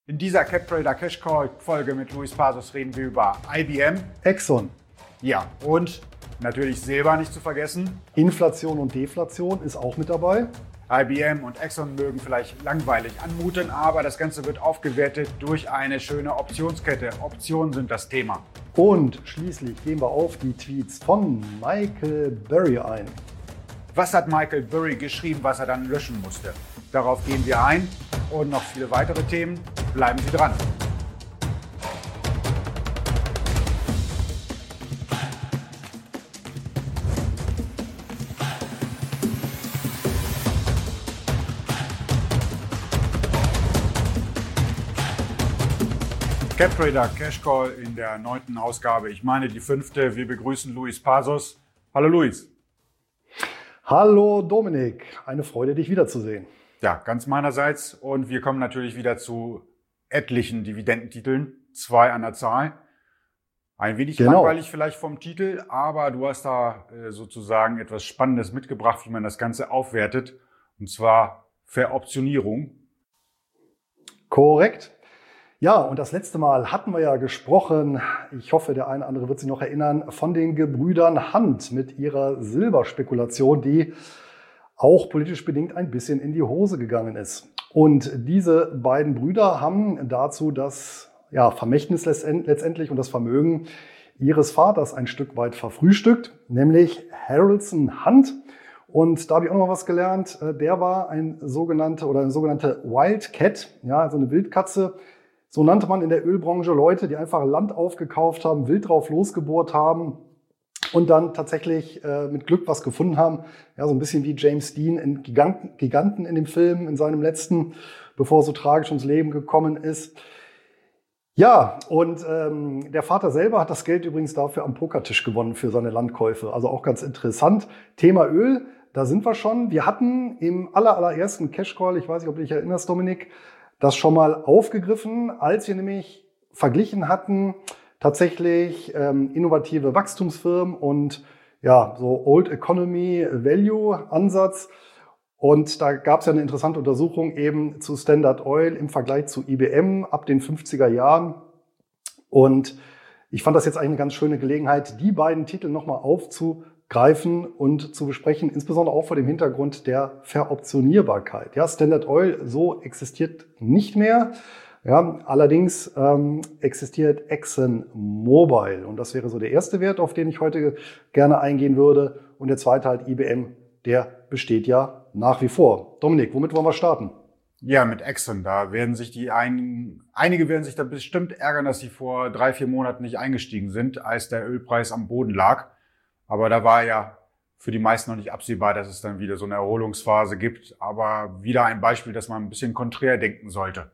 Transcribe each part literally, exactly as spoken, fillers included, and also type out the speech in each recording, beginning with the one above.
In dieser CapTrader Cash Call Folge mit Luis Pazos reden wir über I B M, Exxon. Ja, und natürlich Silber nicht zu vergessen. Inflation und Deflation ist auch mit dabei. I B M und Exxon mögen vielleicht langweilig anmuten, aber das Ganze wird aufgewertet durch eine schöne Optionskette. Optionen sind das Thema. Und schließlich gehen wir auf die Tweets von Michael Burry ein. Was hat Michael Burry geschrieben, was er dann löschen musste? Darauf gehen wir ein und noch viele weitere Themen. Bleiben Sie dran. CapTrader Cash Call in der neunten Ausgabe. Ich meine die fünfte. Wir begrüßen Luis Pazos. Hallo Luis. Hallo Dominik. Eine Freude, dich wiederzusehen. Ja, ganz meinerseits. Und wir kommen natürlich wieder zu etlichen Dividendentiteln. Zwei an der Zahl. Ein wenig genau. langweilig vielleicht vom Titel, aber du hast da äh, sozusagen etwas Spannendes mitgebracht, wie man das Ganze aufwertet. Und zwar Veroptionierung. Korrekt. Ja, und das letzte Mal hatten wir ja gesprochen, ich hoffe, der eine oder andere wird sich noch erinnern, von den Gebrüdern Hunt mit ihrer Silberspekulation, die auch politisch bedingt ein bisschen in die Hose gegangen ist. Und diese beiden Brüder haben dazu das ja, Vermächtnis letztendlich und das Vermögen ihres Vaters ein Stück weit verfrühstückt, nämlich Harrelson Hunt. Und da habe ich auch noch mal was gelernt. Der war ein sogenannter oder eine sogenannte Wildcat, ja, also eine Wildkatze. So nannte man in der Ölbranche Leute, die einfach Land aufgekauft haben, wild drauf losgebohrt haben und dann tatsächlich äh, mit Glück was gefunden haben. Ja, so ein bisschen wie James Dean in Giganten, Giganten in dem Film, in seinem letzten, bevor er so tragisch ums Leben gekommen ist. Ja, und ähm, der Vater selber hat das Geld übrigens dafür am Pokertisch gewonnen für seine Landkäufe. Also auch ganz interessant. Thema Öl, da sind wir schon. Wir hatten im aller, allerersten Cash Call, ich weiß nicht, ob du dich erinnerst, Dominik, das schon mal aufgegriffen, als wir nämlich verglichen hatten, tatsächlich ähm, innovative Wachstumsfirmen und ja, so Old Economy Value Ansatz. Und da gab es ja eine interessante Untersuchung eben zu Standard Oil im Vergleich zu I B M ab den fünfziger Jahren. Und ich fand das jetzt eigentlich eine ganz schöne Gelegenheit, die beiden Titel nochmal aufzugreifen und zu besprechen, insbesondere auch vor dem Hintergrund der Veroptionierbarkeit. Ja, Standard Oil so existiert nicht mehr. Ja, allerdings ähm, existiert ExxonMobil und das wäre so der erste Wert, auf den ich heute gerne eingehen würde. Und der zweite halt I B M, der besteht ja nach wie vor. Dominik, womit wollen wir starten? Ja, mit Exxon. Da werden sich die ein, einige werden sich da bestimmt ärgern, dass sie vor drei, vier Monaten nicht eingestiegen sind, als der Ölpreis am Boden lag. Aber da war ja für die meisten noch nicht absehbar, dass es dann wieder so eine Erholungsphase gibt. Aber wieder ein Beispiel, dass man ein bisschen konträr denken sollte.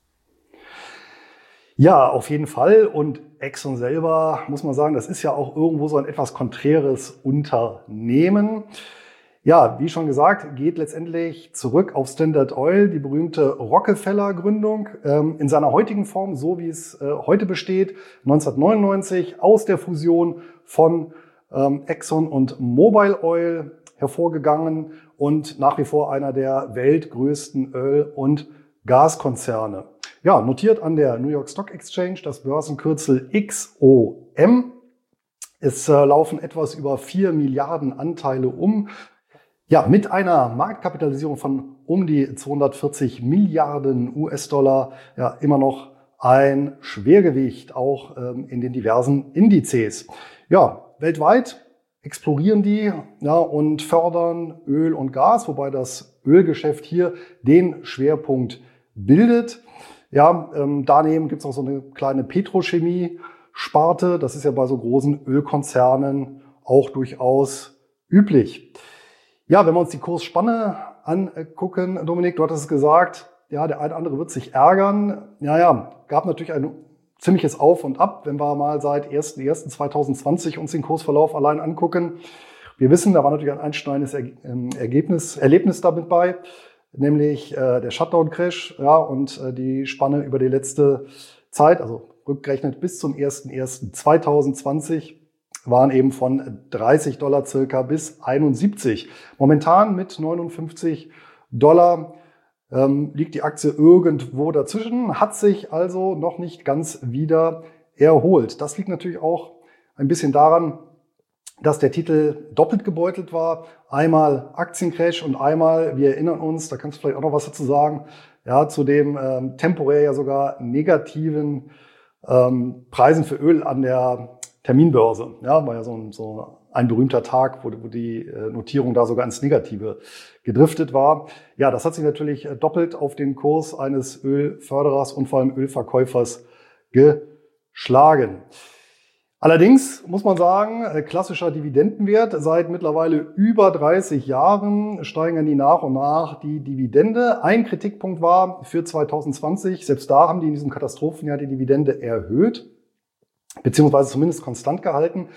Ja, auf jeden Fall. Und Exxon selber, muss man sagen, das ist ja auch irgendwo so ein etwas konträres Unternehmen. Ja, wie schon gesagt, geht letztendlich zurück auf Standard Oil, die berühmte Rockefeller-Gründung, ähm, in seiner heutigen Form, so wie es äh, heute besteht, neunzehnhundertneunundneunzig aus der Fusion von ähm, Exxon und Mobil Oil hervorgegangen und nach wie vor einer der weltgrößten Öl- und Gaskonzerne. Ja, notiert an der New York Stock Exchange, das Börsenkürzel X O M. Es äh, laufen etwas über vier Milliarden Anteile um. Ja, mit einer Marktkapitalisierung von um die zweihundertvierzig Milliarden U S-Dollar, ja, immer noch ein Schwergewicht, auch ähm, in den diversen Indizes. Ja, weltweit explorieren die, ja, und fördern Öl und Gas, wobei das Ölgeschäft hier den Schwerpunkt bildet. Ja, ähm, daneben gibt's auch so eine kleine Petrochemie-Sparte. Das ist ja bei so großen Ölkonzernen auch durchaus üblich. Ja, wenn wir uns die Kursspanne angucken, Dominik, du hattest es gesagt, ja, der eine oder andere wird sich ärgern. Ja, ja, gab natürlich ein ziemliches Auf und Ab, wenn wir mal seit ersten ersten zweitausendzwanzig uns den Kursverlauf allein angucken. Wir wissen, da war natürlich ein einschneidendes Ergebnis, Erlebnis damit bei, nämlich äh, der Shutdown-Crash, ja, und äh, die Spanne über die letzte Zeit, also rückgerechnet bis zum ersten ersten zweitausendzwanzig, waren eben von dreißig Dollar circa bis einundsiebzig. Momentan mit neunundfünfzig Dollar ähm, liegt die Aktie irgendwo dazwischen, hat sich also noch nicht ganz wieder erholt. Das liegt natürlich auch ein bisschen daran, dass der Titel doppelt gebeutelt war. Einmal Aktiencrash und einmal, wir erinnern uns, da kannst du vielleicht auch noch was dazu sagen, ja, zu dem ähm, temporär ja sogar negativen ähm, Preisen für Öl an der Terminbörse. Ja, war ja so ein, so ein berühmter Tag, wo, wo die äh, Notierung da sogar ins Negative gedriftet war. Ja, das hat sich natürlich äh, doppelt auf den Kurs eines Ölförderers und vor allem Ölverkäufers geschlagen. Allerdings muss man sagen, klassischer Dividendenwert. Seit mittlerweile über dreißig Jahren steigen die nach und nach die Dividende. Ein Kritikpunkt war für zwanzig zwanzig, selbst da haben die in diesem Katastrophenjahr die Dividende erhöht, beziehungsweise zumindest konstant gehalten.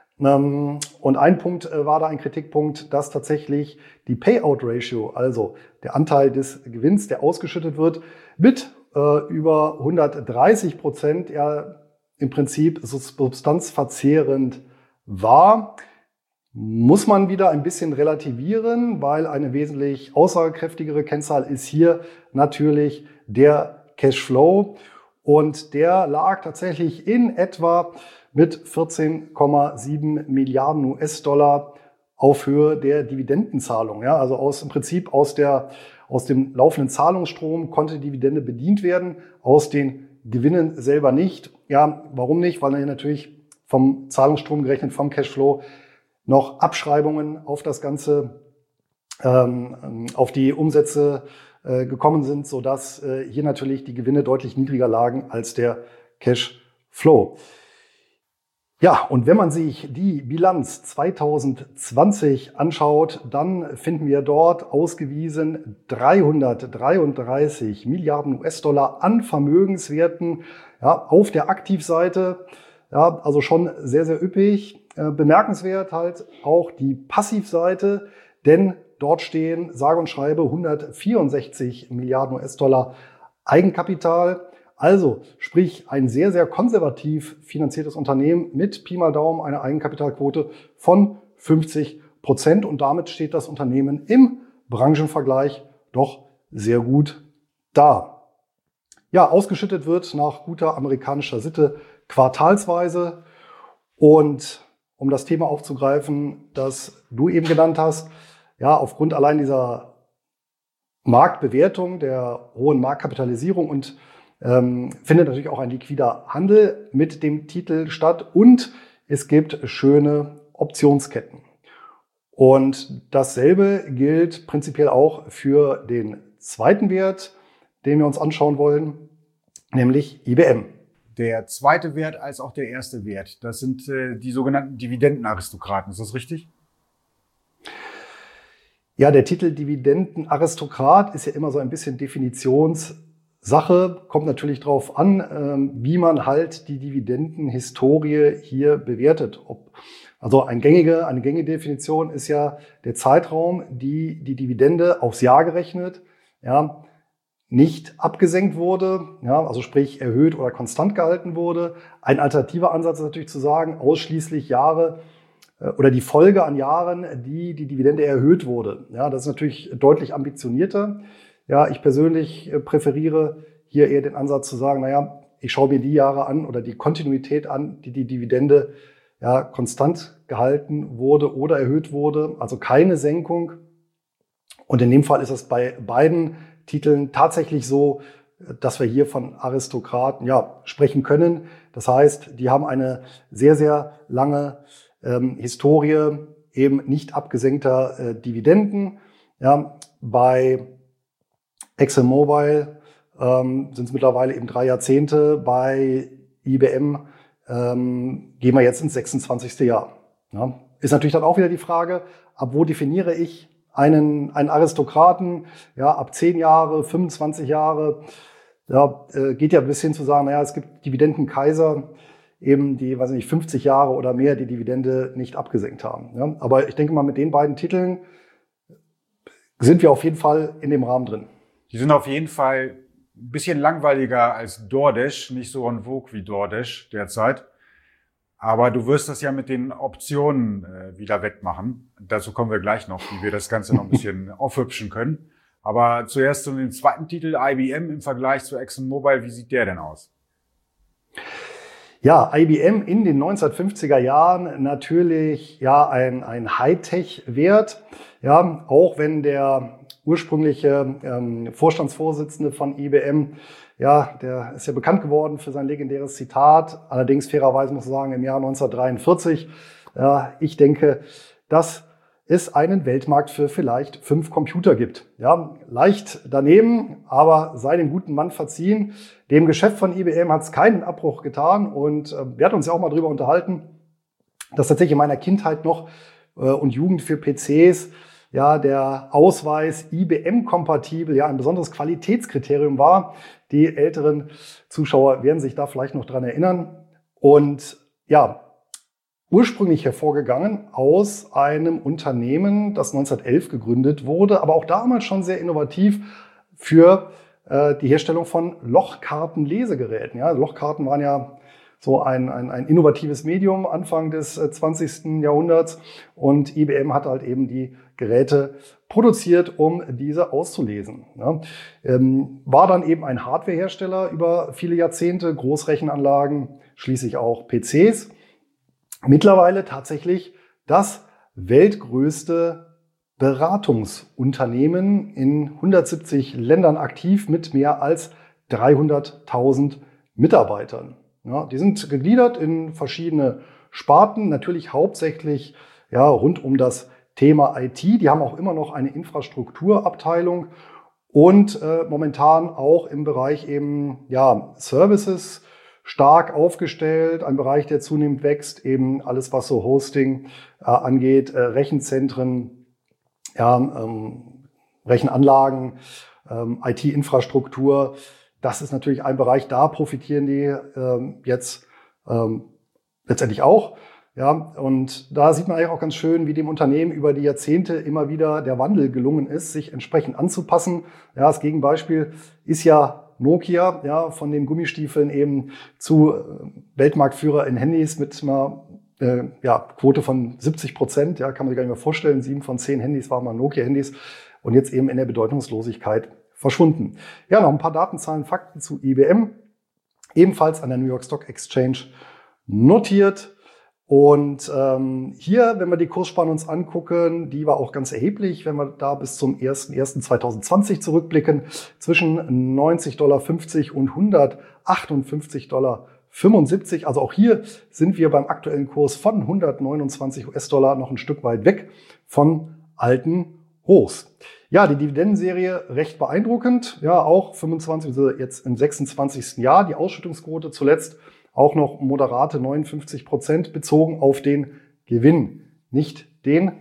Und ein Punkt war da ein Kritikpunkt, dass tatsächlich die Payout-Ratio, also der Anteil des Gewinns, der ausgeschüttet wird, mit über hundertdreißig Prozent ja im Prinzip substanzverzehrend war, muss man wieder ein bisschen relativieren, weil eine wesentlich aussagekräftigere Kennzahl ist hier natürlich der Cashflow. Und der lag tatsächlich in etwa mit vierzehn Komma sieben Milliarden U S-Dollar auf Höhe der Dividendenzahlung. Ja, also aus, im Prinzip aus der, aus dem laufenden Zahlungsstrom konnte die Dividende bedient werden, aus den Gewinnen selber nicht. Ja, warum nicht? Weil hier natürlich vom Zahlungsstrom gerechnet, vom Cashflow noch Abschreibungen auf das Ganze, ähm, auf die Umsätze äh, gekommen sind, sodass äh, hier natürlich die Gewinne deutlich niedriger lagen als der Cashflow. Ja, und wenn man sich die Bilanz zwanzig zwanzig anschaut, dann finden wir dort ausgewiesen dreihundertdreiunddreißig Milliarden U S-Dollar an Vermögenswerten, ja, auf der Aktivseite. Ja, also schon sehr, sehr üppig. Äh, bemerkenswert halt auch die Passivseite, denn dort stehen sage und schreibe hundertvierundsechzig Milliarden U S-Dollar Eigenkapital. Also, sprich, ein sehr, sehr konservativ finanziertes Unternehmen mit Pi mal Daumen einer Eigenkapitalquote von fünfzig Prozent. Und damit steht das Unternehmen im Branchenvergleich doch sehr gut da. Ja, ausgeschüttet wird nach guter amerikanischer Sitte quartalsweise. Und um das Thema aufzugreifen, das du eben genannt hast, ja, aufgrund allein dieser Marktbewertung, der hohen Marktkapitalisierung und Ähm, findet natürlich auch ein liquider Handel mit dem Titel statt und es gibt schöne Optionsketten. Und dasselbe gilt prinzipiell auch für den zweiten Wert, den wir uns anschauen wollen, nämlich I B M. Der zweite Wert als auch der erste Wert, das sind äh, die sogenannten Dividendenaristokraten. Ist das richtig? Ja, der Titel Dividendenaristokrat ist ja immer so ein bisschen Definitions- Sache, kommt natürlich drauf an, wie man halt die Dividendenhistorie hier bewertet. Ob, also eine gängige, eine gängige Definition ist ja der Zeitraum, die die Dividende aufs Jahr gerechnet, ja, nicht abgesenkt wurde, ja, also sprich erhöht oder konstant gehalten wurde. Ein alternativer Ansatz ist natürlich zu sagen, ausschließlich Jahre äh, oder die Folge an Jahren, die die Dividende erhöht wurde. Ja, das ist natürlich deutlich ambitionierter. Ja, ich persönlich präferiere hier eher den Ansatz zu sagen, naja, ich schaue mir die Jahre an oder die Kontinuität an, die die Dividende ja konstant gehalten wurde oder erhöht wurde, also keine Senkung. Und in dem Fall ist es bei beiden Titeln tatsächlich so, dass wir hier von Aristokraten ja sprechen können. Das heißt, die haben eine sehr, sehr lange ähm, Historie eben nicht abgesenkter äh, Dividenden. Ja, bei ExxonMobil ähm, sind es mittlerweile eben drei Jahrzehnte. Bei I B M ähm, gehen wir jetzt ins sechsundzwanzigste Jahr. Ja. Ist natürlich dann auch wieder die Frage, ab wo definiere ich einen, einen Aristokraten? Ja, ab zehn Jahre, fünfundzwanzig Jahre. Ja, äh, geht ja bis hin zu sagen, naja, es gibt Dividendenkaiser, eben die, weiß ich nicht, fünfzig Jahre oder mehr die Dividende nicht abgesenkt haben. Ja. Aber ich denke mal, mit den beiden Titeln sind wir auf jeden Fall in dem Rahmen drin. Die sind auf jeden Fall ein bisschen langweiliger als DoorDash, nicht so en vogue wie DoorDash derzeit. Aber du wirst das ja mit den Optionen äh, wieder wettmachen. Dazu kommen wir gleich noch, wie wir das Ganze noch ein bisschen aufhübschen können. Aber zuerst zu dem zweiten Titel, I B M im Vergleich zu ExxonMobil, wie sieht der denn aus? Ja, I B M in den neunzehnhundertfünfziger Jahren natürlich ja ein, ein Hightech-Wert. Ja, auch wenn der ursprüngliche ähm, Vorstandsvorsitzende von I B M, ja, der ist ja bekannt geworden für sein legendäres Zitat. Allerdings fairerweise muss man sagen, im Jahr neunzehnhundertdreiundvierzig. Ja, ich denke, dass es einen Weltmarkt für vielleicht fünf Computer gibt. Ja, leicht daneben, aber sei dem guten Mann verziehen. Dem Geschäft von I B M hat es keinen Abbruch getan und äh, wir hatten uns ja auch mal drüber unterhalten, dass tatsächlich in meiner Kindheit noch äh, und Jugend für P Cs ja der Ausweis I B M-kompatibel ja ein besonderes Qualitätskriterium war. Die älteren Zuschauer werden sich da vielleicht noch dran erinnern. Und ja, ursprünglich hervorgegangen aus einem Unternehmen, das neunzehnhundertelf gegründet wurde, aber auch damals schon sehr innovativ für äh, die Herstellung von Lochkartenlesegeräten. Ja, Lochkarten waren ja so ein, ein, ein innovatives Medium Anfang des äh, zwanzigsten Jahrhunderts und I B M hat halt eben die Geräte produziert, um diese auszulesen. Ja, ähm, war dann eben ein Hardwarehersteller über viele Jahrzehnte, Großrechenanlagen, schließlich auch P Cs. Mittlerweile tatsächlich das weltgrößte Beratungsunternehmen in hundertsiebzig Ländern aktiv mit mehr als dreihunderttausend Mitarbeitern. Ja, die sind gegliedert in verschiedene Sparten, natürlich hauptsächlich ja, rund um das Thema I T. Die haben auch immer noch eine Infrastrukturabteilung und äh, momentan auch im Bereich eben ja, Services stark aufgestellt, ein Bereich, der zunehmend wächst, eben alles, was so Hosting äh, angeht, äh, Rechenzentren, ja, ähm, Rechenanlagen, ähm, I T-Infrastruktur. Das ist natürlich ein Bereich, da profitieren die ähm, jetzt ähm, letztendlich auch. Ja, und da sieht man eigentlich auch ganz schön, wie dem Unternehmen über die Jahrzehnte immer wieder der Wandel gelungen ist, sich entsprechend anzupassen. Ja, das Gegenbeispiel ist ja Nokia, ja, von den Gummistiefeln eben zu Weltmarktführer in Handys mit einer äh, ja, Quote von siebzig Prozent. Ja, kann man sich gar nicht mehr vorstellen. Sieben von zehn Handys waren mal Nokia-Handys und jetzt eben in der Bedeutungslosigkeit verschwunden. Ja, noch ein paar Datenzahlen, Fakten zu I B M. Ebenfalls an der New York Stock Exchange notiert. Und ähm, hier, wenn wir die Kursspanne uns angucken, die war auch ganz erheblich, wenn wir da bis zum ersten ersten zweitausendzwanzig zurückblicken, zwischen neunzig Komma fünfzig Dollar und hundertachtundfünfzig Komma fünfundsiebzig Dollar. Also auch hier sind wir beim aktuellen Kurs von hundertneunundzwanzig US-Dollar noch ein Stück weit weg von alten Hochs. Ja, die Dividendenserie recht beeindruckend. Ja, auch fünfundzwanzig, also jetzt im sechsundzwanzigsten Jahr. Die Ausschüttungsquote zuletzt auch noch moderate neunundfünfzig Prozent bezogen auf den Gewinn, nicht den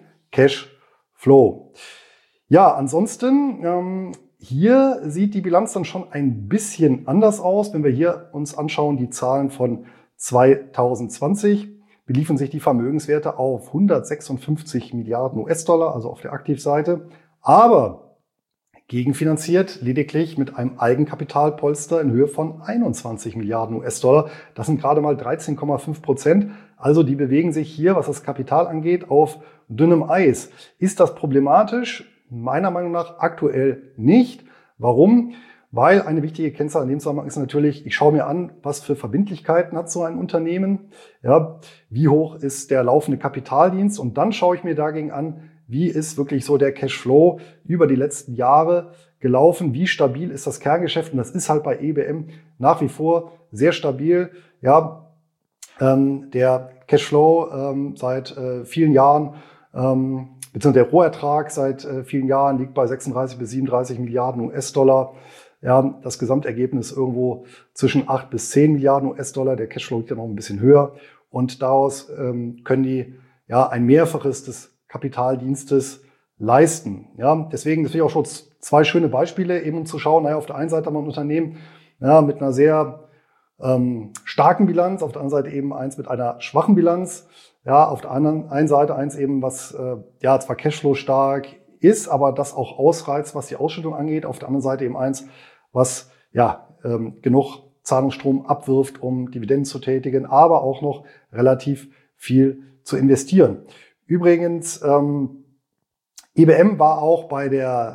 Cashflow. Ja, ansonsten, ähm, hier sieht die Bilanz dann schon ein bisschen anders aus. Wenn wir hier uns anschauen, die Zahlen von zweitausendzwanzig, beliefen sich die Vermögenswerte auf hundertsechsundfünfzig Milliarden US-Dollar, also auf der Aktivseite. Aber gegenfinanziert lediglich mit einem Eigenkapitalpolster in Höhe von einundzwanzig Milliarden US-Dollar. Das sind gerade mal dreizehn Komma fünf Prozent. Also die bewegen sich hier, was das Kapital angeht, auf dünnem Eis. Ist das problematisch? Meiner Meinung nach aktuell nicht. Warum? Weil eine wichtige Kennzahl in dem Zusammenhang ist natürlich, ich schaue mir an, was für Verbindlichkeiten hat so ein Unternehmen. Ja, wie hoch ist der laufende Kapitaldienst? Und dann schaue ich mir dagegen an, wie ist wirklich so der Cashflow über die letzten Jahre gelaufen? Wie stabil ist das Kerngeschäft? Und das ist halt bei I B M nach wie vor sehr stabil. Ja, ähm, der Cashflow ähm, seit äh, vielen Jahren, ähm, beziehungsweise der Rohertrag seit äh, vielen Jahren liegt bei sechsunddreißig bis siebenunddreißig Milliarden US-Dollar. Ja, das Gesamtergebnis irgendwo zwischen acht bis zehn Milliarden US-Dollar. Der Cashflow liegt ja noch ein bisschen höher. Und daraus ähm, können die ja ein Mehrfaches des Kapitaldienstes leisten. Ja, deswegen, das will ich auch schon zwei schöne Beispiele, eben um zu schauen, naja, auf der einen Seite haben wir ein Unternehmen ja, mit einer sehr ähm, starken Bilanz, auf der anderen Seite eben eins mit einer schwachen Bilanz. Ja, auf der anderen einen Seite eins eben, was äh, ja zwar Cashflow stark ist, aber das auch ausreizt, was die Ausschüttung angeht. Auf der anderen Seite eben eins, was ja ähm, genug Zahlungsstrom abwirft, um Dividenden zu tätigen, aber auch noch relativ viel zu investieren. Übrigens, ähm, I B M war auch bei der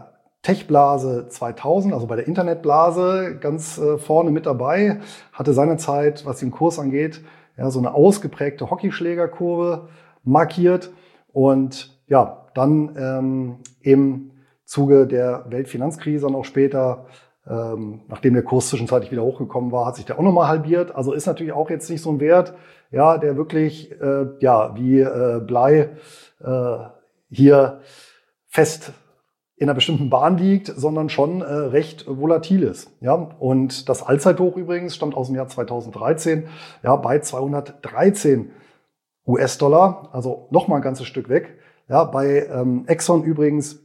Tech-Blase zweitausend, also bei der Internetblase, ganz äh, vorne mit dabei, hatte seinerzeit, was den Kurs angeht, ja, so eine ausgeprägte Hockeyschlägerkurve markiert. Und ja, dann ähm, im Zuge der Weltfinanzkrise und auch später, ähm, nachdem der Kurs zwischenzeitlich wieder hochgekommen war, hat sich der auch nochmal halbiert. Also ist natürlich auch jetzt nicht so ein Wert, ja, der wirklich äh, ja wie äh, Blei äh, hier fest in einer bestimmten Bahn liegt, sondern schon äh, recht volatil ist. Ja? Und das Allzeithoch übrigens stammt aus dem Jahr zweitausenddreizehn, ja, bei zweihundertdreizehn US-Dollar, also noch mal ein ganzes Stück weg. Ja, bei ähm, Exxon übrigens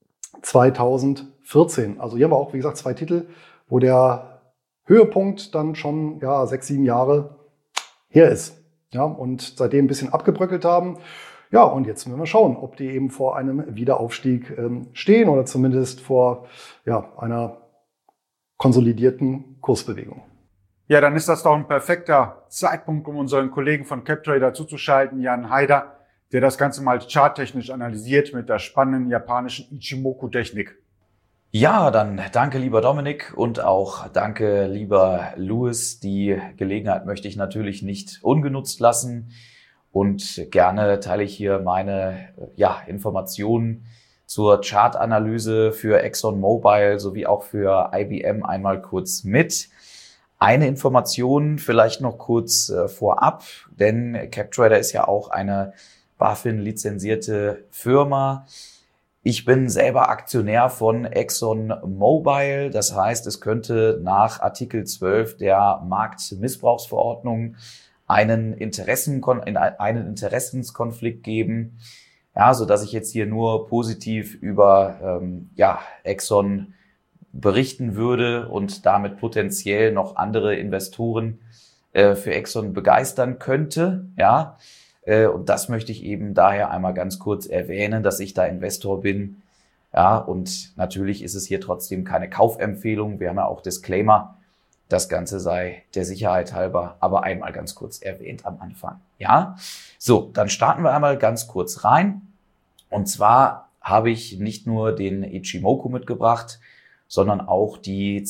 zweitausendvierzehn. Also hier haben wir auch, wie gesagt, zwei Titel, wo der Höhepunkt dann schon ja sechs, sieben Jahre her ist. Ja, und seitdem ein bisschen abgebröckelt haben. Ja, und jetzt müssen wir schauen, ob die eben vor einem Wiederaufstieg ähm, stehen oder zumindest vor ja, einer konsolidierten Kursbewegung. Ja, dann ist das doch ein perfekter Zeitpunkt, um unseren Kollegen von CapTrader zuzuschalten, Jan Haider, der das Ganze mal charttechnisch analysiert mit der spannenden japanischen Ichimoku-Technik. Ja, dann danke lieber Dominik und auch danke lieber Louis. Die Gelegenheit möchte ich natürlich nicht ungenutzt lassen. Und gerne teile ich hier meine ja, Informationen zur Chartanalyse für ExxonMobil sowie auch für I B M einmal kurz mit. Eine Information vielleicht noch kurz äh, vorab, denn CapTrader ist ja auch eine BaFin-lizenzierte Firma. Ich bin selber Aktionär von ExxonMobil. Das heißt, es könnte nach Artikel zwölf der Marktmissbrauchsverordnung einen Interessenkon in einen Interessenskonflikt geben, ja, so dass ich jetzt hier nur positiv über ähm, ja Exxon berichten würde und damit potenziell noch andere Investoren äh, für Exxon begeistern könnte, ja, äh, und das möchte ich eben daher einmal ganz kurz erwähnen, dass ich da Investor bin, ja, und natürlich ist es hier trotzdem keine Kaufempfehlung. Wir haben ja auch Disclaimer. Das Ganze sei der Sicherheit halber, aber einmal ganz kurz erwähnt am Anfang. Ja, so, dann starten wir einmal ganz kurz rein. Und zwar habe ich nicht nur den Ichimoku mitgebracht, sondern auch die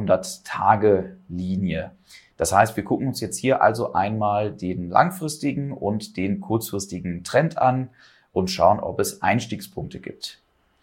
zweihundert-Tage-Linie. Das heißt, wir gucken uns jetzt hier also einmal den langfristigen und den kurzfristigen Trend an und schauen, ob es Einstiegspunkte gibt.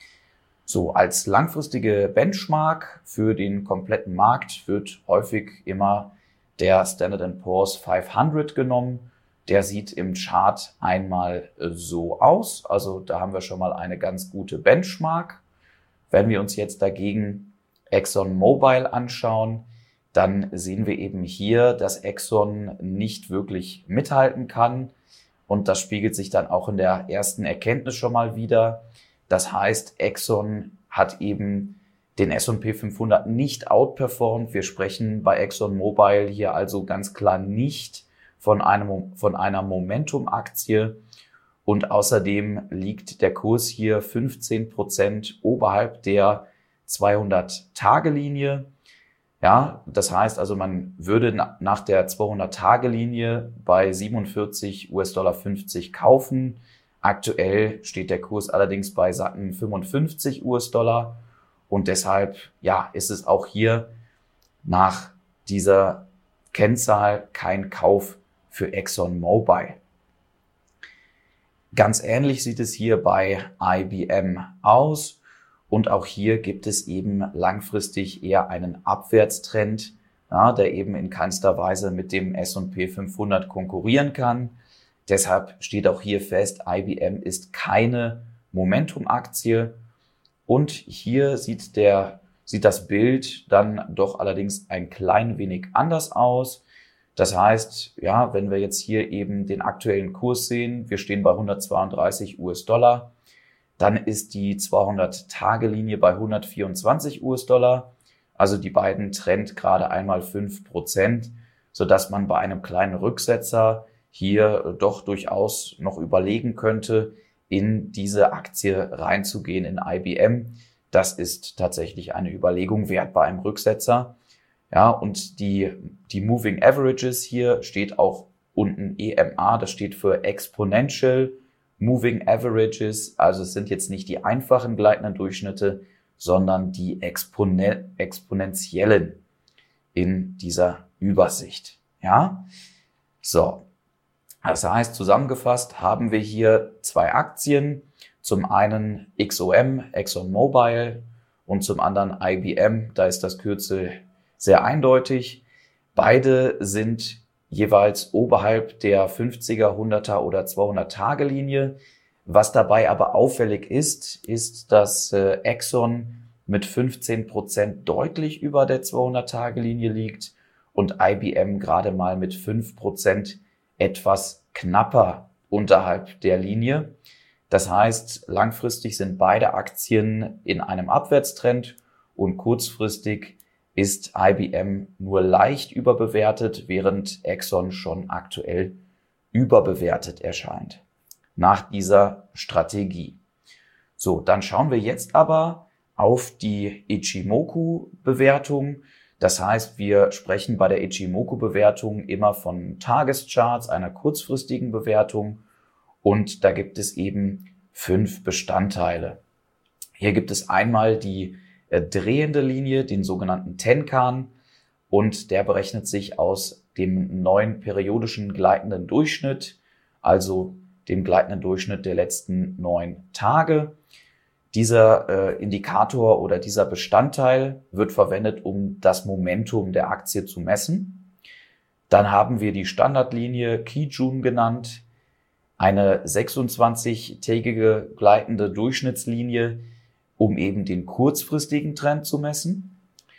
So, als langfristige Benchmark für den kompletten Markt wird häufig immer der Standard and Poor's fünfhundert genommen. Der sieht im Chart einmal so aus. Also da haben wir schon mal eine ganz gute Benchmark. Wenn wir uns jetzt dagegen ExxonMobil anschauen, dann sehen wir eben hier, dass Exxon nicht wirklich mithalten kann. Und das spiegelt sich dann auch in der ersten Erkenntnis schon mal wieder. Das heißt, Exxon hat eben den S und P fünfhundert nicht outperformt. Wir sprechen bei ExxonMobil hier also ganz klar nicht von einem, von einer Momentum-Aktie. Und außerdem liegt der Kurs hier fünfzehn Prozent oberhalb der zweihundert-Tage-Linie. Ja, das heißt also, man würde nach der zweihundert-Tage-Linie bei siebenundvierzig US-Dollar fünfzig kaufen. Aktuell steht der Kurs allerdings bei satten fünfundfünfzig US-Dollar und deshalb ja, ist es auch hier nach dieser Kennzahl kein Kauf für ExxonMobil. Ganz ähnlich sieht es hier bei I B M aus und auch hier gibt es eben langfristig eher einen Abwärtstrend, ja, der eben in keinster Weise mit dem S und P fünfhundert konkurrieren kann. Deshalb steht auch hier fest, I B M ist keine Momentum-Aktie. Und hier sieht der, sieht das Bild dann doch allerdings ein klein wenig anders aus. Das heißt, ja, wenn wir jetzt hier eben den aktuellen Kurs sehen, wir stehen bei hundertzweiunddreißig US-Dollar, dann ist die zweihundert-Tage-Linie bei hundertvierundzwanzig US-Dollar. Also die beiden trennt gerade einmal fünf Prozent, sodass man bei einem kleinen Rücksetzer hier doch durchaus noch überlegen könnte, in diese Aktie reinzugehen in I B M. Das ist tatsächlich eine Überlegung wert bei einem Rücksetzer. Ja, und die, die Moving Averages hier steht auch unten E M A, das steht für Exponential Moving Averages. Also es sind jetzt nicht die einfachen gleitenden Durchschnitte, sondern die Exponen- exponentiellen in dieser Übersicht. Ja, so. Das heißt, zusammengefasst haben wir hier zwei Aktien. Zum einen X O M, ExxonMobil, und zum anderen I B M. Da ist das Kürzel sehr eindeutig. Beide sind jeweils oberhalb der fünfziger, hunderter oder zweihundert-Tage-Linie. Was dabei aber auffällig ist, ist, dass äh, Exxon mit fünfzehn Prozent deutlich über der zweihundert-Tage-Linie liegt und I B M gerade mal mit fünf Prozent etwas knapper unterhalb der Linie. Das heißt, langfristig sind beide Aktien in einem Abwärtstrend und kurzfristig ist I B M nur leicht überbewertet, während Exxon schon aktuell überbewertet erscheint nach dieser Strategie. So, dann schauen wir jetzt aber auf die Ichimoku-Bewertung. Das heißt, wir sprechen bei der Ichimoku-Bewertung immer von Tagescharts, einer kurzfristigen Bewertung. Und da gibt es eben fünf Bestandteile. Hier gibt es einmal die äh, drehende Linie, den sogenannten Tenkan. Und der berechnet sich aus dem neuen periodischen gleitenden Durchschnitt, also dem gleitenden Durchschnitt der letzten neun Tage. Dieser äh, Indikator oder dieser Bestandteil wird verwendet, um das Momentum der Aktie zu messen. Dann haben wir die Standardlinie Kijun genannt, eine sechsundzwanzig-tägige gleitende Durchschnittslinie, um eben den kurzfristigen Trend zu messen.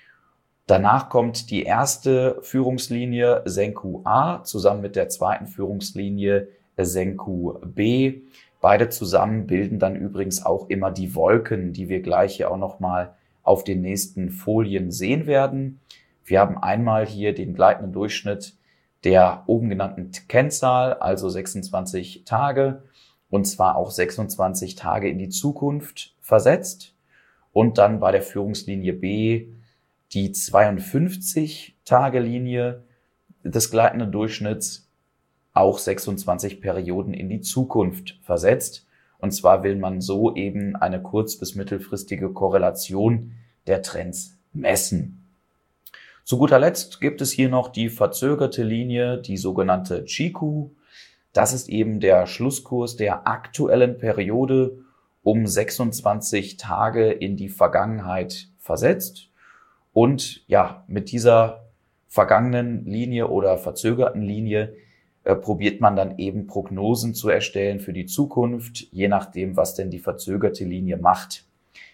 Danach kommt die erste Führungslinie Senku A zusammen mit der zweiten Führungslinie Senku B. Beide zusammen bilden dann übrigens auch immer die Wolken, die wir gleich hier auch nochmal auf den nächsten Folien sehen werden. Wir haben einmal hier den gleitenden Durchschnitt der oben genannten Kennzahl, also sechsundzwanzig Tage, und zwar auch sechsundzwanzig Tage in die Zukunft versetzt. Und dann bei der Führungslinie B die zweiundfünfzig-Tage-Linie des gleitenden Durchschnitts, auch sechsundzwanzig Perioden in die Zukunft versetzt. Und zwar will man so eben eine kurz- bis mittelfristige Korrelation der Trends messen. Zu guter Letzt gibt es hier noch die verzögerte Linie, die sogenannte Chiku. Das ist eben der Schlusskurs der aktuellen Periode um sechsundzwanzig Tage in die Vergangenheit versetzt. Und ja, mit dieser vergangenen Linie oder verzögerten Linie äh, probiert man dann eben Prognosen zu erstellen für die Zukunft, je nachdem, was denn die verzögerte Linie macht.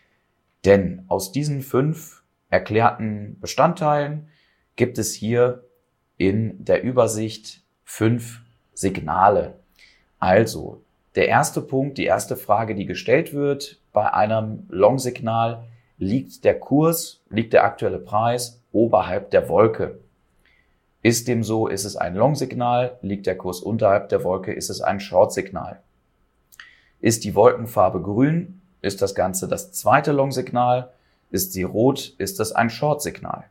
Denn aus diesen fünf erklärten Bestandteilen gibt es hier in der Übersicht fünf Signale. Also der erste Punkt, die erste Frage, die gestellt wird bei einem Long-Signal: Liegt der Kurs, liegt der aktuelle Preis oberhalb der Wolke? Ist dem so, ist es ein Long-Signal? Liegt der Kurs unterhalb der Wolke, ist es ein Short-Signal? Ist die Wolkenfarbe grün, ist das Ganze das zweite Long-Signal? Ist sie rot, ist das ein Short-Signal?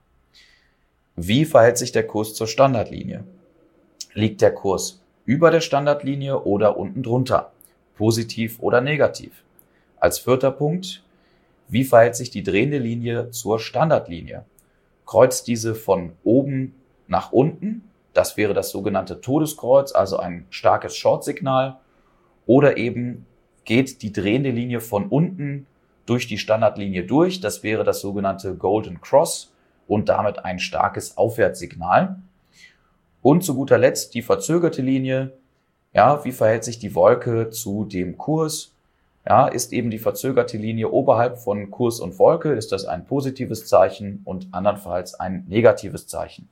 Wie verhält sich der Kurs zur Standardlinie? Liegt der Kurs über der Standardlinie oder unten drunter? Positiv oder negativ? Als vierter Punkt: Wie verhält sich die drehende Linie zur Standardlinie? Kreuzt diese von oben nach unten? Das wäre das sogenannte Todeskreuz, also ein starkes Short-Signal. Oder eben geht die drehende Linie von unten durch die Standardlinie durch. Das wäre das sogenannte Golden Cross und damit ein starkes Aufwärtssignal. Und zu guter Letzt die verzögerte Linie. Ja, wie verhält sich die Wolke zu dem Kurs? Ja, ist eben die verzögerte Linie oberhalb von Kurs und Wolke, ist das ein positives Zeichen und andernfalls ein negatives Zeichen.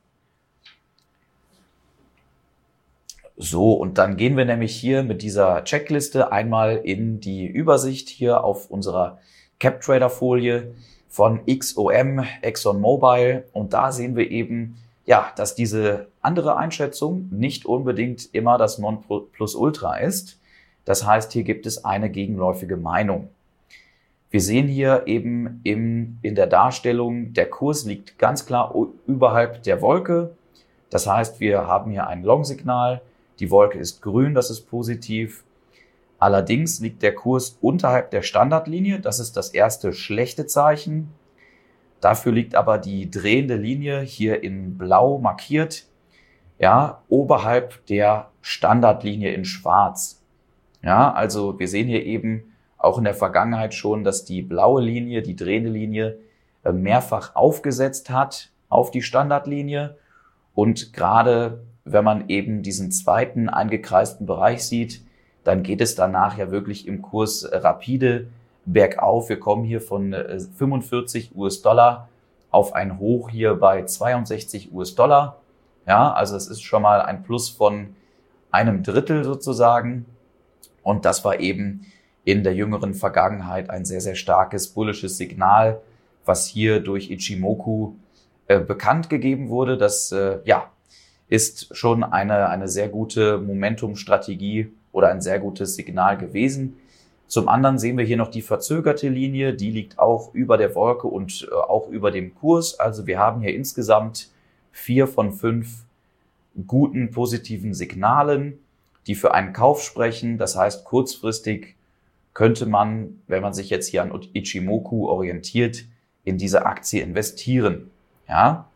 So, und dann gehen wir nämlich hier mit dieser Checkliste einmal in die Übersicht hier auf unserer CapTrader-Folie von X O M, ExxonMobil, und da sehen wir eben, ja, dass diese andere Einschätzung nicht unbedingt immer das Nonplusultra ist. Das heißt, hier gibt es eine gegenläufige Meinung. Wir sehen hier eben im, in der Darstellung, der Kurs liegt ganz klar überhalb der Wolke. Das heißt, wir haben hier ein Long-Signal. Die Wolke ist grün, das ist positiv. Allerdings liegt der Kurs unterhalb der Standardlinie. Das ist das erste schlechte Zeichen. Dafür liegt aber die drehende Linie hier in blau markiert, ja, oberhalb der Standardlinie in schwarz. Ja, also wir sehen hier eben auch in der Vergangenheit schon, dass die blaue Linie, die drehende Linie, mehrfach aufgesetzt hat auf die Standardlinie. Und gerade wenn man eben diesen zweiten eingekreisten Bereich sieht, dann geht es danach ja wirklich im Kurs rapide bergauf. Wir kommen hier von fünfundvierzig US-Dollar auf ein Hoch hier bei zweiundsechzig US-Dollar. Ja, also es ist schon mal ein Plus von einem Drittel sozusagen. Und das war eben in der jüngeren Vergangenheit ein sehr, sehr starkes bullisches Signal, was hier durch Ichimoku äh, bekannt gegeben wurde. Das äh, ja, ist schon eine, eine sehr gute Momentumstrategie oder ein sehr gutes Signal gewesen. Zum anderen sehen wir hier noch die verzögerte Linie, die liegt auch über der Wolke und äh, auch über dem Kurs. Also wir haben hier insgesamt vier von fünf guten positiven Signalen, die für einen Kauf sprechen. Das heißt, kurzfristig könnte man, wenn man sich jetzt hier an Ichimoku orientiert, in diese Aktie investieren. Ja.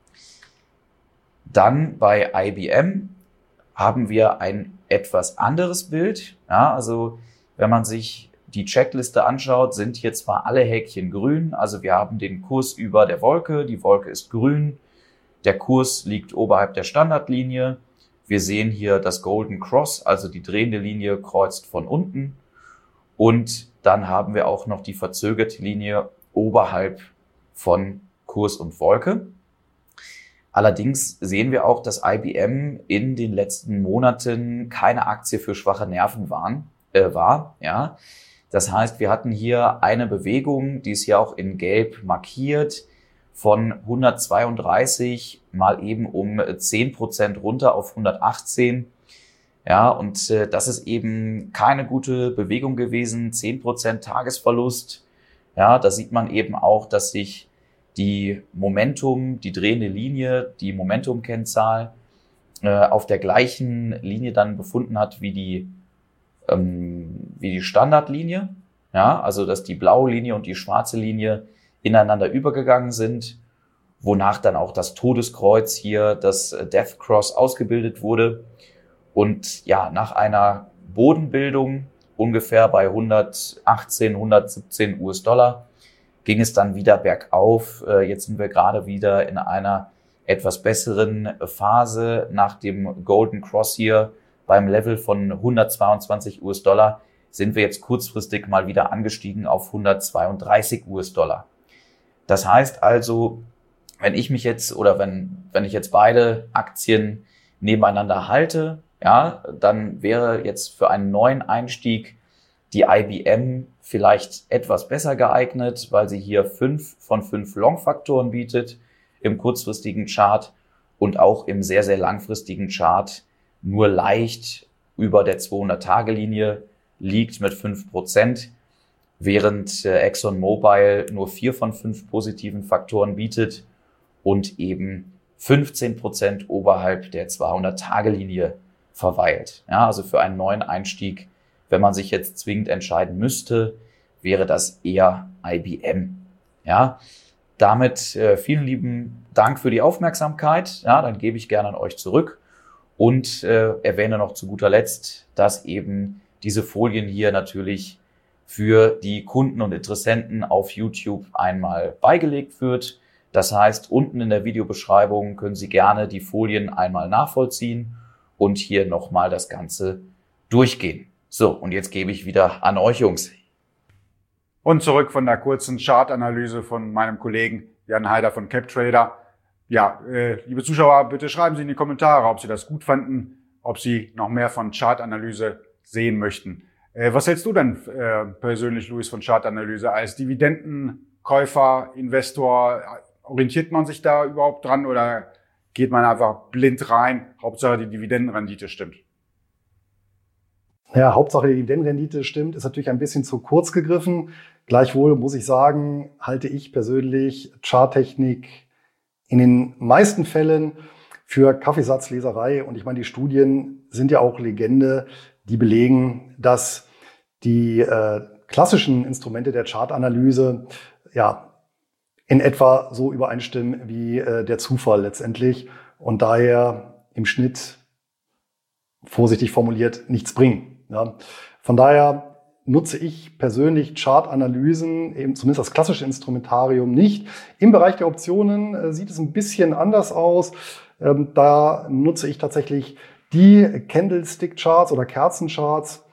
Dann bei I B M haben wir ein etwas anderes Bild. Ja, also wenn man sich die Checkliste anschaut, sind hier zwar alle Häkchen grün, also wir haben den Kurs über der Wolke, die Wolke ist grün, der Kurs liegt oberhalb der Standardlinie. Wir sehen hier das Golden Cross, also die drehende Linie kreuzt von unten. Und dann haben wir auch noch die verzögerte Linie oberhalb von Kurs und Wolke. Allerdings sehen wir auch, dass I B M in den letzten Monaten keine Aktie für schwache Nerven waren, äh, war. Ja. Das heißt, wir hatten hier eine Bewegung, die ist hier auch in Gelb markiert, von hundertzweiunddreißig mal eben um zehn Prozent runter auf hundertachtzehn. Ja, und äh, das ist eben keine gute Bewegung gewesen, zehn Prozent Tagesverlust. Ja, da sieht man eben auch, dass sich die Momentum, die drehende Linie, die Momentum-Kennzahl äh, auf der gleichen Linie dann befunden hat wie die ähm, wie die Standardlinie. Ja, also dass die blaue Linie und die schwarze Linie ineinander übergegangen sind, wonach dann auch das Todeskreuz hier, das Death Cross, ausgebildet wurde. Und ja, nach einer Bodenbildung ungefähr bei hundertachtzehn, hundertsiebzehn US-Dollar ging es dann wieder bergauf. Jetzt sind wir gerade wieder in einer etwas besseren Phase nach dem Golden Cross hier beim Level von hundertzweiundzwanzig US-Dollar sind wir jetzt kurzfristig mal wieder angestiegen auf hundertzweiunddreißig US-Dollar. Das heißt also, wenn ich mich jetzt oder wenn wenn ich jetzt beide Aktien nebeneinander halte, ja, dann wäre jetzt für einen neuen Einstieg die I B M vielleicht etwas besser geeignet, weil sie hier fünf von fünf Long-Faktoren bietet im kurzfristigen Chart und auch im sehr, sehr langfristigen Chart nur leicht über der zweihundert-Tage-Linie liegt mit fünf Prozent, während ExxonMobil nur vier von fünf positiven Faktoren bietet und eben fünfzehn Prozent oberhalb der zweihundert-Tage-Linie verweilt. Ja, also für einen neuen Einstieg, wenn man sich jetzt zwingend entscheiden müsste, wäre das eher I B M. Ja, damit äh, vielen lieben Dank für die Aufmerksamkeit. Ja, dann gebe ich gerne an euch zurück und äh, erwähne noch zu guter Letzt, dass eben diese Folien hier natürlich für die Kunden und Interessenten auf YouTube einmal beigelegt wird. Das heißt, unten in der Videobeschreibung können Sie gerne die Folien einmal nachvollziehen und hier nochmal das Ganze durchgehen. So, und jetzt gebe ich wieder an euch, Jungs. Und zurück von der kurzen Chartanalyse von meinem Kollegen Jan Heider von CapTrader. Ja, äh, liebe Zuschauer, bitte schreiben Sie in die Kommentare, ob Sie das gut fanden, ob Sie noch mehr von Chartanalyse sehen möchten. Äh, was hältst du denn äh, persönlich, Luis, von Chartanalyse? Als Dividendenkäufer, Investor, orientiert man sich da überhaupt dran oder geht man einfach blind rein? Hauptsache die Dividendenrendite stimmt. Ja, Hauptsache die Dividendenrendite stimmt, ist natürlich ein bisschen zu kurz gegriffen. Gleichwohl muss ich sagen, halte ich persönlich Charttechnik in den meisten Fällen für Kaffeesatzleserei. Und ich meine, die Studien sind ja auch Legende, die belegen, dass die äh, klassischen Instrumente der Chartanalyse ja in etwa so übereinstimmen wie äh, der Zufall letztendlich und daher im Schnitt, vorsichtig formuliert, nichts bringen. Ja. Von daher nutze ich persönlich Chartanalysen, eben zumindest das klassische Instrumentarium, nicht. Im Bereich der Optionen äh, sieht es ein bisschen anders aus. Ähm, da nutze ich tatsächlich die Candlestick-Charts oder Kerzencharts,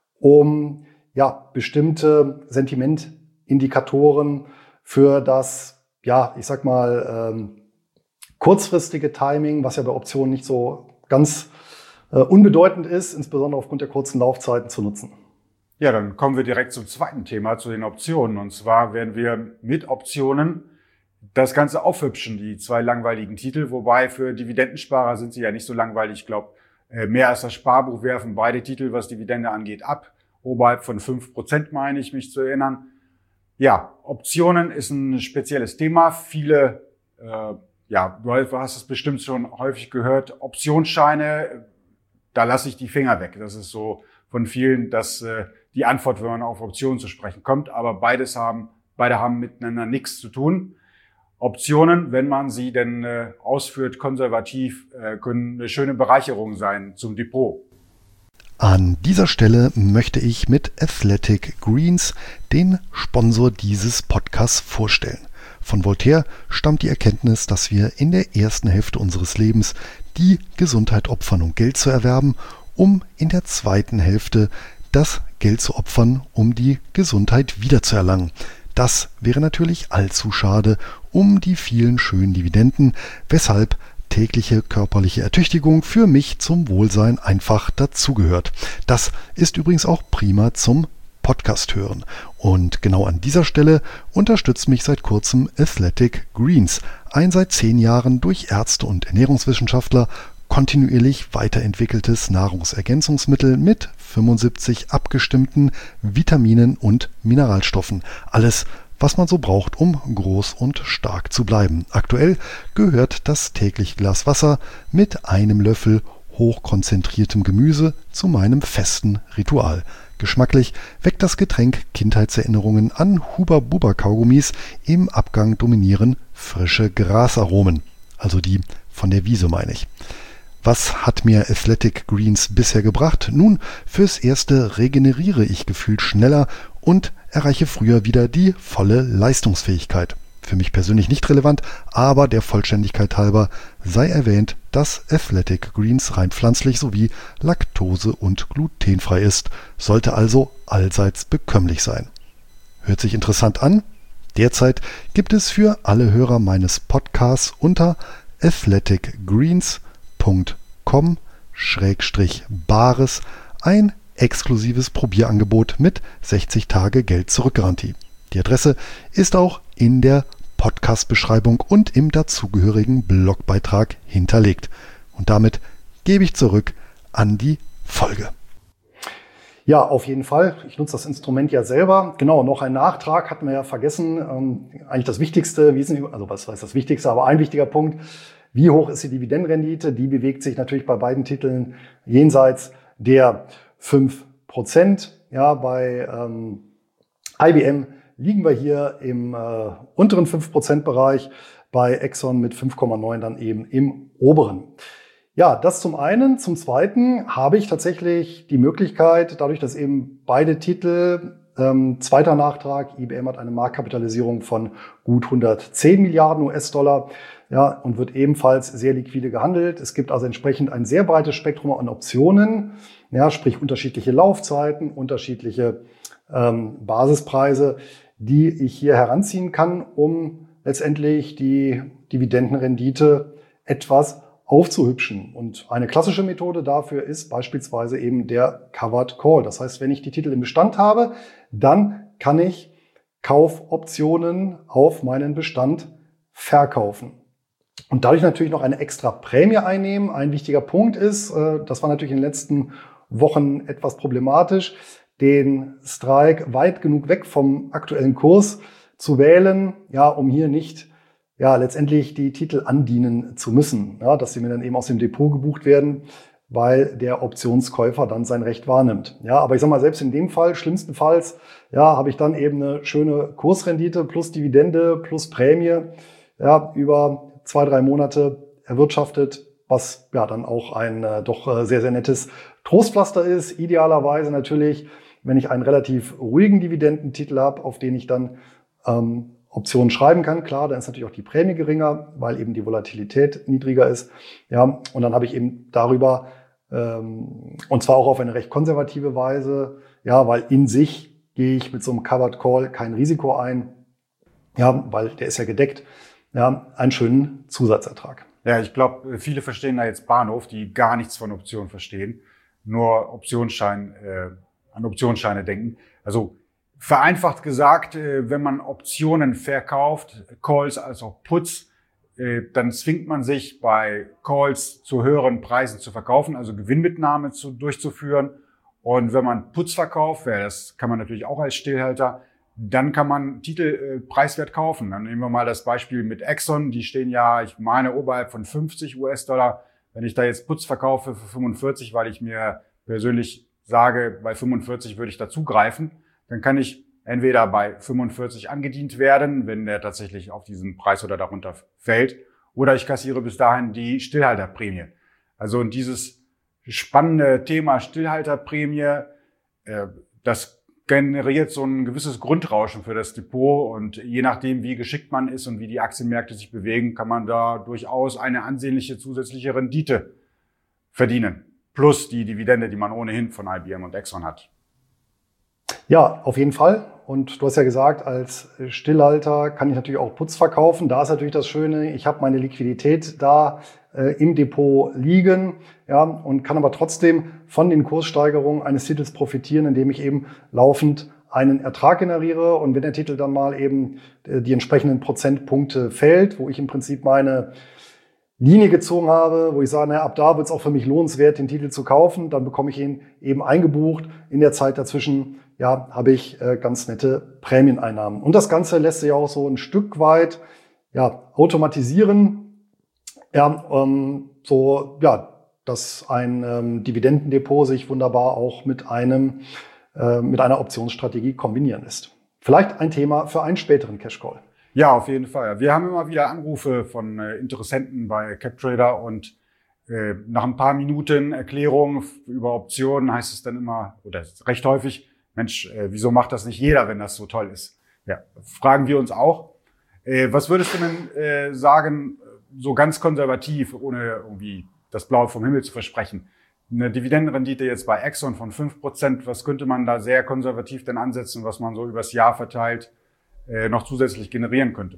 um ja bestimmte Sentimentindikatoren für das, ja, ich sag mal, ähm, kurzfristige Timing, was ja bei Optionen nicht so ganz äh, unbedeutend ist, insbesondere aufgrund der kurzen Laufzeiten zu nutzen. Ja, dann kommen wir direkt zum zweiten Thema, zu den Optionen. Und zwar werden wir mit Optionen das Ganze aufhübschen, die zwei langweiligen Titel. Wobei für Dividendensparer sind sie ja nicht so langweilig. Ich glaube, mehr als das Sparbuch werfen beide Titel, was Dividende angeht, ab. Oberhalb von fünf Prozent, meine ich, mich zu erinnern. Ja, Optionen ist ein spezielles Thema. Viele, äh, ja, du hast es bestimmt schon häufig gehört, Optionsscheine, da lasse ich die Finger weg. Das ist so von vielen, dass äh, die Antwort, wenn man auf Optionen zu sprechen kommt. Aber beides haben, beide haben miteinander nichts zu tun. Optionen, wenn man sie denn äh, ausführt, konservativ, äh, können eine schöne Bereicherung sein zum Depot. An dieser Stelle möchte ich mit Athletic Greens den Sponsor dieses Podcasts vorstellen. Von Voltaire stammt die Erkenntnis, dass wir in der ersten Hälfte unseres Lebens die Gesundheit opfern, um Geld zu erwerben, um in der zweiten Hälfte das Geld zu opfern, um die Gesundheit wiederzuerlangen. Das wäre natürlich allzu schade um die vielen schönen Dividenden, weshalb tägliche körperliche Ertüchtigung für mich zum Wohlsein einfach dazugehört. Das ist übrigens auch prima zum Podcast hören. Und genau an dieser Stelle unterstützt mich seit kurzem Athletic Greens, ein seit zehn Jahren durch Ärzte und Ernährungswissenschaftler kontinuierlich weiterentwickeltes Nahrungsergänzungsmittel mit fünfundsiebzig abgestimmten Vitaminen und Mineralstoffen. Alles, was man so braucht, um groß und stark zu bleiben. Aktuell gehört das tägliche Glas Wasser mit einem Löffel hochkonzentriertem Gemüse zu meinem festen Ritual. Geschmacklich weckt das Getränk Kindheitserinnerungen an Huba-Buba-Kaugummis. Im Abgang dominieren frische Grasaromen. Also die von der Wiese, meine ich. Was hat mir Athletic Greens bisher gebracht? Nun, fürs Erste regeneriere ich gefühlt schneller und erreiche früher wieder die volle Leistungsfähigkeit. Für mich persönlich nicht relevant, aber der Vollständigkeit halber sei erwähnt, dass Athletic Greens rein pflanzlich sowie laktose- und glutenfrei ist, sollte also allseits bekömmlich sein. Hört sich interessant an? Derzeit gibt es für alle Hörer meines Podcasts unter athleticgreens punkt com schrägstrich bares ein exklusives Probierangebot mit sechzig Tage Geld-Zurück-Garantie. Die Adresse ist auch in der Podcast-Beschreibung und im dazugehörigen Blogbeitrag hinterlegt. Und damit gebe ich zurück an die Folge. Ja, auf jeden Fall. Ich nutze das Instrument ja selber. Genau, noch ein Nachtrag hatten wir ja vergessen. Ähm, eigentlich das Wichtigste, wie ist, also was heißt das Wichtigste, aber ein wichtiger Punkt. Wie hoch ist die Dividendenrendite? Die bewegt sich natürlich bei beiden Titeln jenseits der fünf Prozent. Ja, bei ähm, I B M liegen wir hier im äh, unteren fünf Prozent Bereich, bei Exxon mit fünf Komma neun dann eben im oberen. Ja, das zum einen. Zum zweiten habe ich tatsächlich die Möglichkeit, dadurch, dass eben beide Titel, ähm, zweiter Nachtrag, I B M hat eine Marktkapitalisierung von gut hundertzehn Milliarden U S-Dollar, ja, und wird ebenfalls sehr liquide gehandelt. Es gibt also entsprechend ein sehr breites Spektrum an Optionen, ja, sprich unterschiedliche Laufzeiten, unterschiedliche ähm, Basispreise, die ich hier heranziehen kann, um letztendlich die Dividendenrendite etwas aufzuhübschen. Und eine klassische Methode dafür ist beispielsweise eben der Covered Call. Das heißt, wenn ich die Titel im Bestand habe, dann kann ich Kaufoptionen auf meinen Bestand verkaufen. Und dadurch natürlich noch eine extra Prämie einnehmen. Ein wichtiger Punkt ist, das war natürlich in den letzten Wochen etwas problematisch, den Strike weit genug weg vom aktuellen Kurs zu wählen, ja, um hier nicht ja letztendlich die Titel andienen zu müssen, ja, dass sie mir dann eben aus dem Depot gebucht werden. weil der Optionskäufer dann sein Recht wahrnimmt. Ja, aber ich sag mal, selbst in dem Fall, schlimmstenfalls, ja, habe ich dann eben eine schöne Kursrendite plus Dividende plus Prämie, ja, über zwei, drei Monate erwirtschaftet, was ja dann auch ein äh, doch äh, sehr, sehr nettes Trostpflaster ist. Idealerweise natürlich, wenn ich einen relativ ruhigen Dividendentitel habe, auf den ich dann ähm, Optionen schreiben kann. Klar, dann ist natürlich auch die Prämie geringer, weil eben die Volatilität niedriger ist. Ja, und dann habe ich eben darüber, ähm, und zwar auch auf eine recht konservative Weise, ja, weil in sich gehe ich mit so einem Covered Call kein Risiko ein, ja, weil der ist ja gedeckt, ja, einen schönen Zusatzertrag. Ja, ich glaube, viele verstehen da jetzt Bahnhof, die gar nichts von Optionen verstehen, nur Optionsschein, äh, an Optionsscheine denken. Also vereinfacht gesagt, wenn man Optionen verkauft, Calls als auch Puts, dann zwingt man sich bei Calls zu höheren Preisen zu verkaufen, also Gewinnmitnahme zu, durchzuführen. Und wenn man Puts verkauft, das kann man natürlich auch als Stillhalter, dann kann man Titel preiswert kaufen. Dann nehmen wir mal das Beispiel mit Exxon, die stehen ja, ich meine, oberhalb von fünfzig US-Dollar. Wenn ich da jetzt Puts verkaufe für fünfundvierzig, weil ich mir persönlich sage, bei fünfundvierzig würde ich dazugreifen, dann kann ich entweder bei fünfundvierzig angedient werden, wenn der tatsächlich auf diesen Preis oder darunter fällt, oder ich kassiere bis dahin die Stillhalterprämie. Also dieses spannende Thema Stillhalterprämie, äh, das generiert so ein gewisses Grundrauschen für das Depot und je nachdem, wie geschickt man ist und wie die Aktienmärkte sich bewegen, kann man da durchaus eine ansehnliche zusätzliche Rendite verdienen. Plus die Dividende, die man ohnehin von I B M und Exxon hat. Ja, auf jeden Fall. Und du hast ja gesagt, als Stillhalter kann ich natürlich auch Puts verkaufen. Da ist natürlich das Schöne, ich habe meine Liquidität da äh, im Depot liegen, ja, und kann aber trotzdem von den Kurssteigerungen eines Titels profitieren, indem ich eben laufend einen Ertrag generiere. Und wenn der Titel dann mal eben äh, die entsprechenden Prozentpunkte fällt, wo ich im Prinzip meine Linie gezogen habe, wo ich sage, naja, ab da wird es auch für mich lohnenswert, den Titel zu kaufen, dann bekomme ich ihn eben eingebucht. In der Zeit dazwischen, ja, habe ich äh, ganz nette Prämieneinnahmen. Und das Ganze lässt sich auch so ein Stück weit, ja, automatisieren. Ja, ähm, so, ja, dass ein ähm, Dividendendepot sich wunderbar auch mit einem, äh, mit einer Optionsstrategie kombinieren lässt. Vielleicht ein Thema für einen späteren Cash Call. Ja, auf jeden Fall. Wir haben immer wieder Anrufe von äh, Interessenten bei CapTrader und äh, nach ein paar Minuten Erklärung über Optionen heißt es dann immer, oder recht häufig, Mensch, äh, wieso macht das nicht jeder, wenn das so toll ist? Ja, fragen wir uns auch. Äh, was würdest du denn äh, sagen, so ganz konservativ, ohne irgendwie das Blaue vom Himmel zu versprechen? Eine Dividendenrendite jetzt bei Exxon von fünf Prozent, was könnte man da sehr konservativ denn ansetzen, was man so übers Jahr verteilt noch zusätzlich generieren könnte?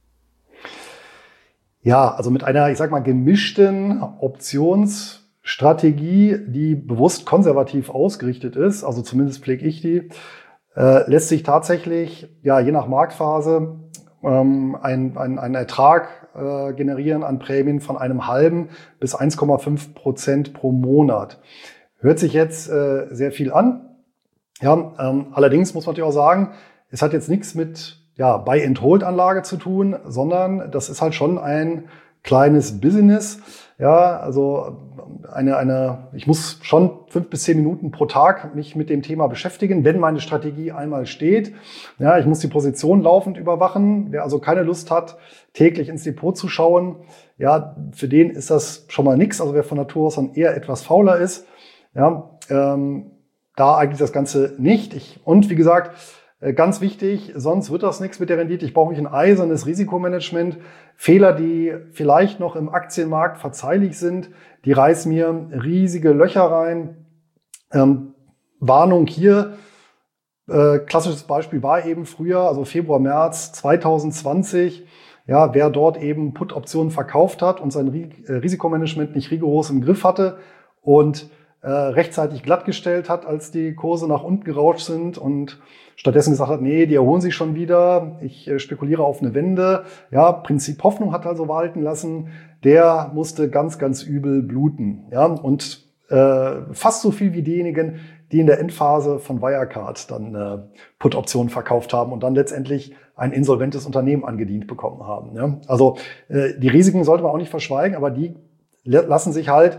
Ja, also mit einer, ich sag mal, gemischten Optionsstrategie, die bewusst konservativ ausgerichtet ist, also zumindest pflege ich die, äh, lässt sich tatsächlich, ja, je nach Marktphase ähm, ein, ein, ein Ertrag äh, generieren an Prämien von einem halben bis eins Komma fünf Prozent pro Monat. Hört sich jetzt äh, sehr viel an. Ja, ähm, allerdings muss man natürlich auch sagen, es hat jetzt nichts mit, ja, Buy-and-Hold-Anlage zu tun, sondern das ist halt schon ein kleines Business. Ja, also eine, eine, ich muss schon fünf bis zehn Minuten pro Tag mich mit dem Thema beschäftigen, wenn meine Strategie einmal steht. Ja, ich muss die Position laufend überwachen. Wer also keine Lust hat, täglich ins Depot zu schauen, ja, für den ist das schon mal nichts. Also wer von Natur aus dann eher etwas fauler ist, ja, ähm, da eigentlich das Ganze nicht. Ich, und wie gesagt, ganz wichtig, sonst wird das nichts mit der Rendite. Ich brauche mich ein eisernes Risikomanagement. Fehler, die vielleicht noch im Aktienmarkt verzeihlich sind, die reißen mir riesige Löcher rein. Ähm, Warnung hier. Äh, klassisches Beispiel war eben früher, also Februar, März zweitausendzwanzig. Ja, wer dort eben Put-Optionen verkauft hat und sein Risikomanagement nicht rigoros im Griff hatte und äh, rechtzeitig glattgestellt hat, als die Kurse nach unten gerauscht sind und stattdessen gesagt hat, nee, die erholen sich schon wieder, ich äh, spekuliere auf eine Wende. Ja, Prinzip Hoffnung hat also walten lassen, der musste ganz, ganz übel bluten. Ja, und äh, fast so viel wie diejenigen, die in der Endphase von Wirecard dann äh, Put-Optionen verkauft haben und dann letztendlich ein insolventes Unternehmen angedient bekommen haben. Ja? Also äh, die Risiken sollte man auch nicht verschweigen, aber die lassen sich halt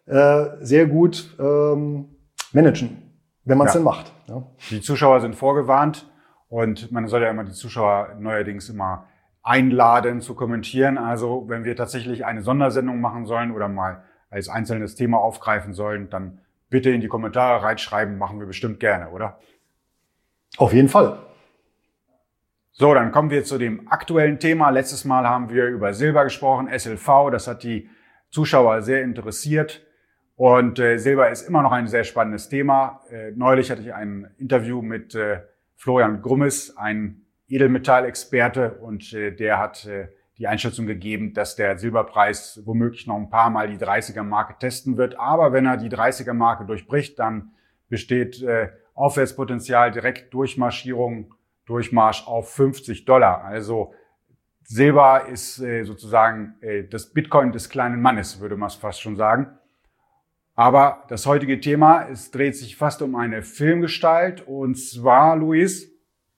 äh, sehr gut ähm, managen, wenn man es Ja. denn macht. Ja. Die Zuschauer sind vorgewarnt und man soll ja immer die Zuschauer neuerdings immer einladen zu kommentieren. Also wenn wir tatsächlich eine Sondersendung machen sollen oder mal als einzelnes Thema aufgreifen sollen, dann bitte in die Kommentare reinschreiben, machen wir bestimmt gerne, oder? Auf jeden Fall. So, dann kommen wir zu dem aktuellen Thema. Letztes Mal haben wir über Silber gesprochen, S L V. Das hat die Zuschauer sehr interessiert. Und äh, Silber ist immer noch ein sehr spannendes Thema. Äh, neulich hatte ich ein Interview mit äh, Florian Grummes, ein Edelmetallexperte, und äh, der hat äh, die Einschätzung gegeben, dass der Silberpreis womöglich noch ein paar Mal die dreißiger-Marke testen wird. Aber wenn er die dreißiger-Marke durchbricht, dann besteht äh, Aufwärtspotenzial, direkt Durchmarschierung, Durchmarsch auf fünfzig Dollar. Also Silber ist äh, sozusagen äh, das Bitcoin des kleinen Mannes, würde man es fast schon sagen. Aber das heutige Thema, es dreht sich fast um eine Filmgestalt, und zwar, Luis.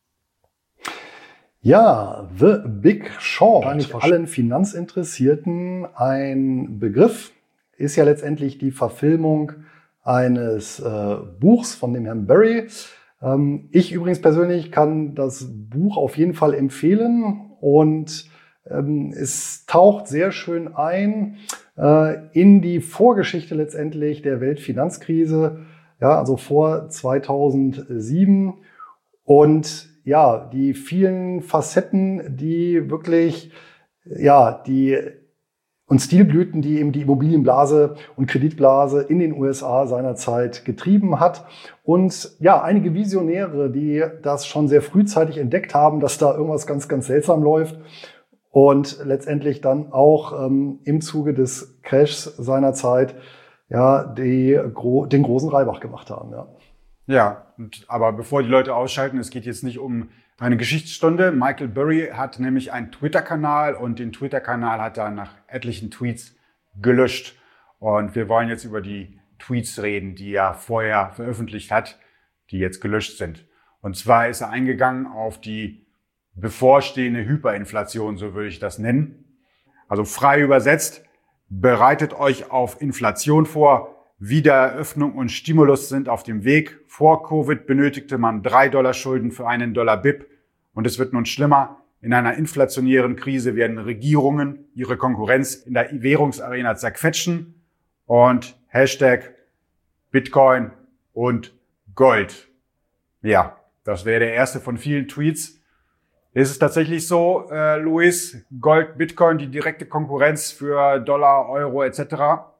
Ja, The Big Short. Wahrscheinlich allen Finanzinteressierten ein Begriff. Ist ja letztendlich die Verfilmung eines äh, Buchs von dem Herrn Burry. Ähm, ich übrigens persönlich kann das Buch auf jeden Fall empfehlen, und ähm, es taucht sehr schön ein äh, in die Vorgeschichte letztendlich der Weltfinanzkrise, ja, also vor zweitausendsieben, und ja, die vielen Facetten, die wirklich, ja, die und Stilblüten, die eben die Immobilienblase und Kreditblase in den U S A seinerzeit getrieben hat. Und ja, einige Visionäre, die das schon sehr frühzeitig entdeckt haben, dass da irgendwas ganz, ganz seltsam läuft, und letztendlich dann auch ähm, im Zuge des Crashs seinerzeit ja die, gro- den großen Reibach gemacht haben. Ja. Ja, und, aber bevor die Leute ausschalten, es geht jetzt nicht um eine Geschichtsstunde. Michael Burry hat nämlich einen Twitter-Kanal, und den Twitter-Kanal hat er nach etlichen Tweets gelöscht. Und wir wollen jetzt über die Tweets reden, die er vorher veröffentlicht hat, die jetzt gelöscht sind. Und zwar ist er eingegangen auf die bevorstehende Hyperinflation, so würde ich das nennen. Also frei übersetzt, bereitet euch auf Inflation vor. Wiedereröffnung und Stimulus sind auf dem Weg. Vor Covid benötigte man drei Dollar Schulden für einen Dollar B I P. Und es wird nun schlimmer. In einer inflationären Krise werden Regierungen ihre Konkurrenz in der Währungsarena zerquetschen. Und Hashtag Bitcoin und Gold. Ja, das wäre der erste von vielen Tweets. Ist es tatsächlich so, äh, Luis, Gold, Bitcoin, die direkte Konkurrenz für Dollar, Euro et cetera?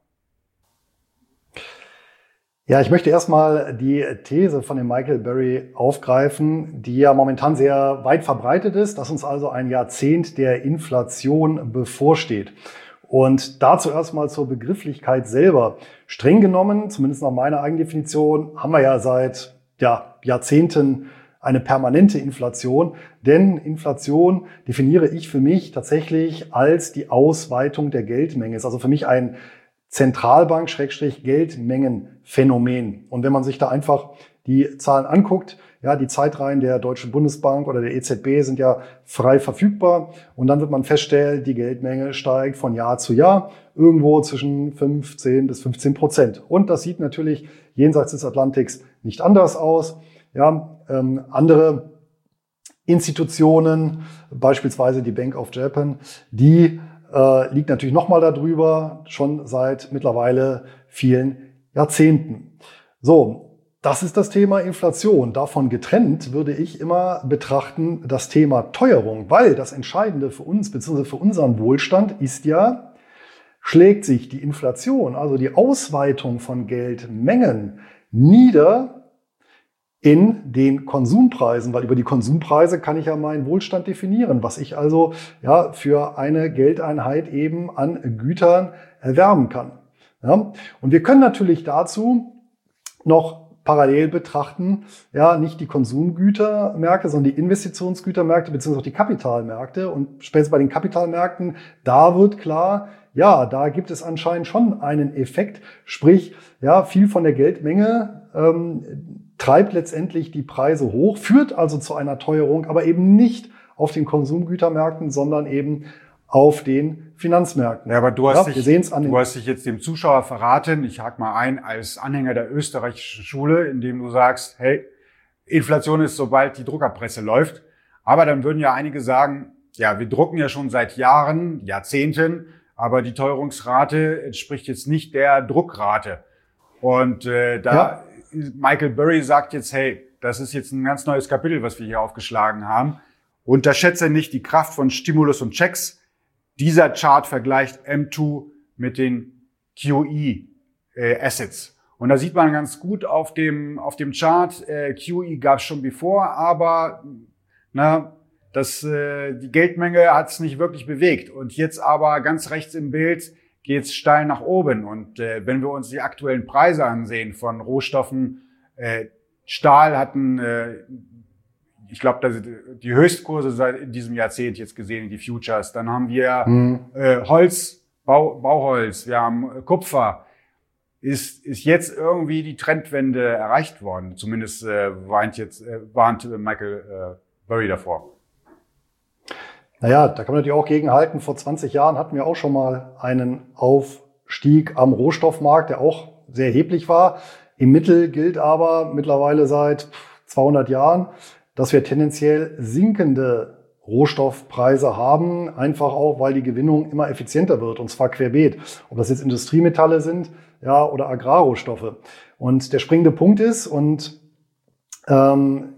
Ja, ich möchte erstmal die These von dem Michael Burry aufgreifen, die ja momentan sehr weit verbreitet ist, dass uns also ein Jahrzehnt der Inflation bevorsteht. Und dazu erstmal zur Begrifflichkeit selber. Streng genommen, zumindest nach meiner Eigendefinition, haben wir ja seit ja, Jahrzehnten eine permanente Inflation. Denn Inflation definiere ich für mich tatsächlich als die Ausweitung der Geldmenge. Ist also für mich ein Zentralbank-Geldmengenphänomen. Und wenn man sich da einfach die Zahlen anguckt, ja, die Zeitreihen der Deutschen Bundesbank oder der E Z B sind ja frei verfügbar. Und dann wird man feststellen, die Geldmenge steigt von Jahr zu Jahr irgendwo zwischen fünfzehn bis fünfzehn Prozent. Und das sieht natürlich jenseits des Atlantiks nicht anders aus. Ja, ähm, andere Institutionen, beispielsweise die Bank of Japan, die äh, liegt natürlich nochmal darüber, schon seit mittlerweile vielen Jahrzehnten. So, das ist das Thema Inflation. Davon getrennt würde ich immer betrachten das Thema Teuerung, weil das Entscheidende für uns bzw. für unseren Wohlstand ist ja, schlägt sich die Inflation, also die Ausweitung von Geldmengen, nieder in den Konsumpreisen, weil über die Konsumpreise kann ich ja meinen Wohlstand definieren, was ich also ja für eine Geldeinheit eben an Gütern erwerben kann. Ja, und wir können natürlich dazu noch parallel betrachten, ja, nicht die Konsumgütermärkte, sondern die Investitionsgütermärkte beziehungsweise die Kapitalmärkte. Und spätestens bei den Kapitalmärkten, da wird klar, ja, da gibt es anscheinend schon einen Effekt, sprich, ja, viel von der Geldmenge ähm, treibt letztendlich die Preise hoch, führt also zu einer Teuerung, aber eben nicht auf den Konsumgütermärkten, sondern eben auf den Finanzmärkten. Ja, aber du hast, ja, dich, wir sehen's an den du hast dich jetzt dem Zuschauer verraten. Ich hake mal ein als Anhänger der österreichischen Schule, indem du sagst, hey, Inflation ist, sobald die Druckerpresse läuft. Aber dann würden ja einige sagen, ja, wir drucken ja schon seit Jahren, Jahrzehnten, aber die Teuerungsrate entspricht jetzt nicht der Druckrate. Und äh, da ja. Michael Burry sagt jetzt, hey, das ist jetzt ein ganz neues Kapitel, was wir hier aufgeschlagen haben. Unterschätze nicht die Kraft von Stimulus und Checks. Dieser Chart vergleicht M zwei mit den Q E-Assets. Äh, und da sieht man ganz gut auf dem auf dem Chart, äh, Q E gab es schon bevor, aber na, das, äh, die Geldmenge hat es nicht wirklich bewegt. Und jetzt aber ganz rechts im Bild geht es steil nach oben. Und äh, wenn wir uns die aktuellen Preise ansehen von Rohstoffen, äh, Stahl hatten äh, ich glaube, die Höchstkurse seit in diesem Jahrzehnt jetzt gesehen, die Futures. Dann haben wir mhm. äh, Holz, Bau, Bauholz, wir haben Kupfer. Ist, ist jetzt irgendwie die Trendwende erreicht worden? Zumindest äh, warnt jetzt äh, warnt Michael äh, Burry davor. Naja, da kann man natürlich auch gegenhalten. Vor zwanzig Jahren hatten wir auch schon mal einen Aufstieg am Rohstoffmarkt, der auch sehr erheblich war. Im Mittel gilt aber mittlerweile seit zweihundert Jahren, dass wir tendenziell sinkende Rohstoffpreise haben, einfach auch, weil die Gewinnung immer effizienter wird, und zwar querbeet. Ob das jetzt Industriemetalle sind, ja, oder Agrarrohstoffe. Und der springende Punkt ist, und ähm,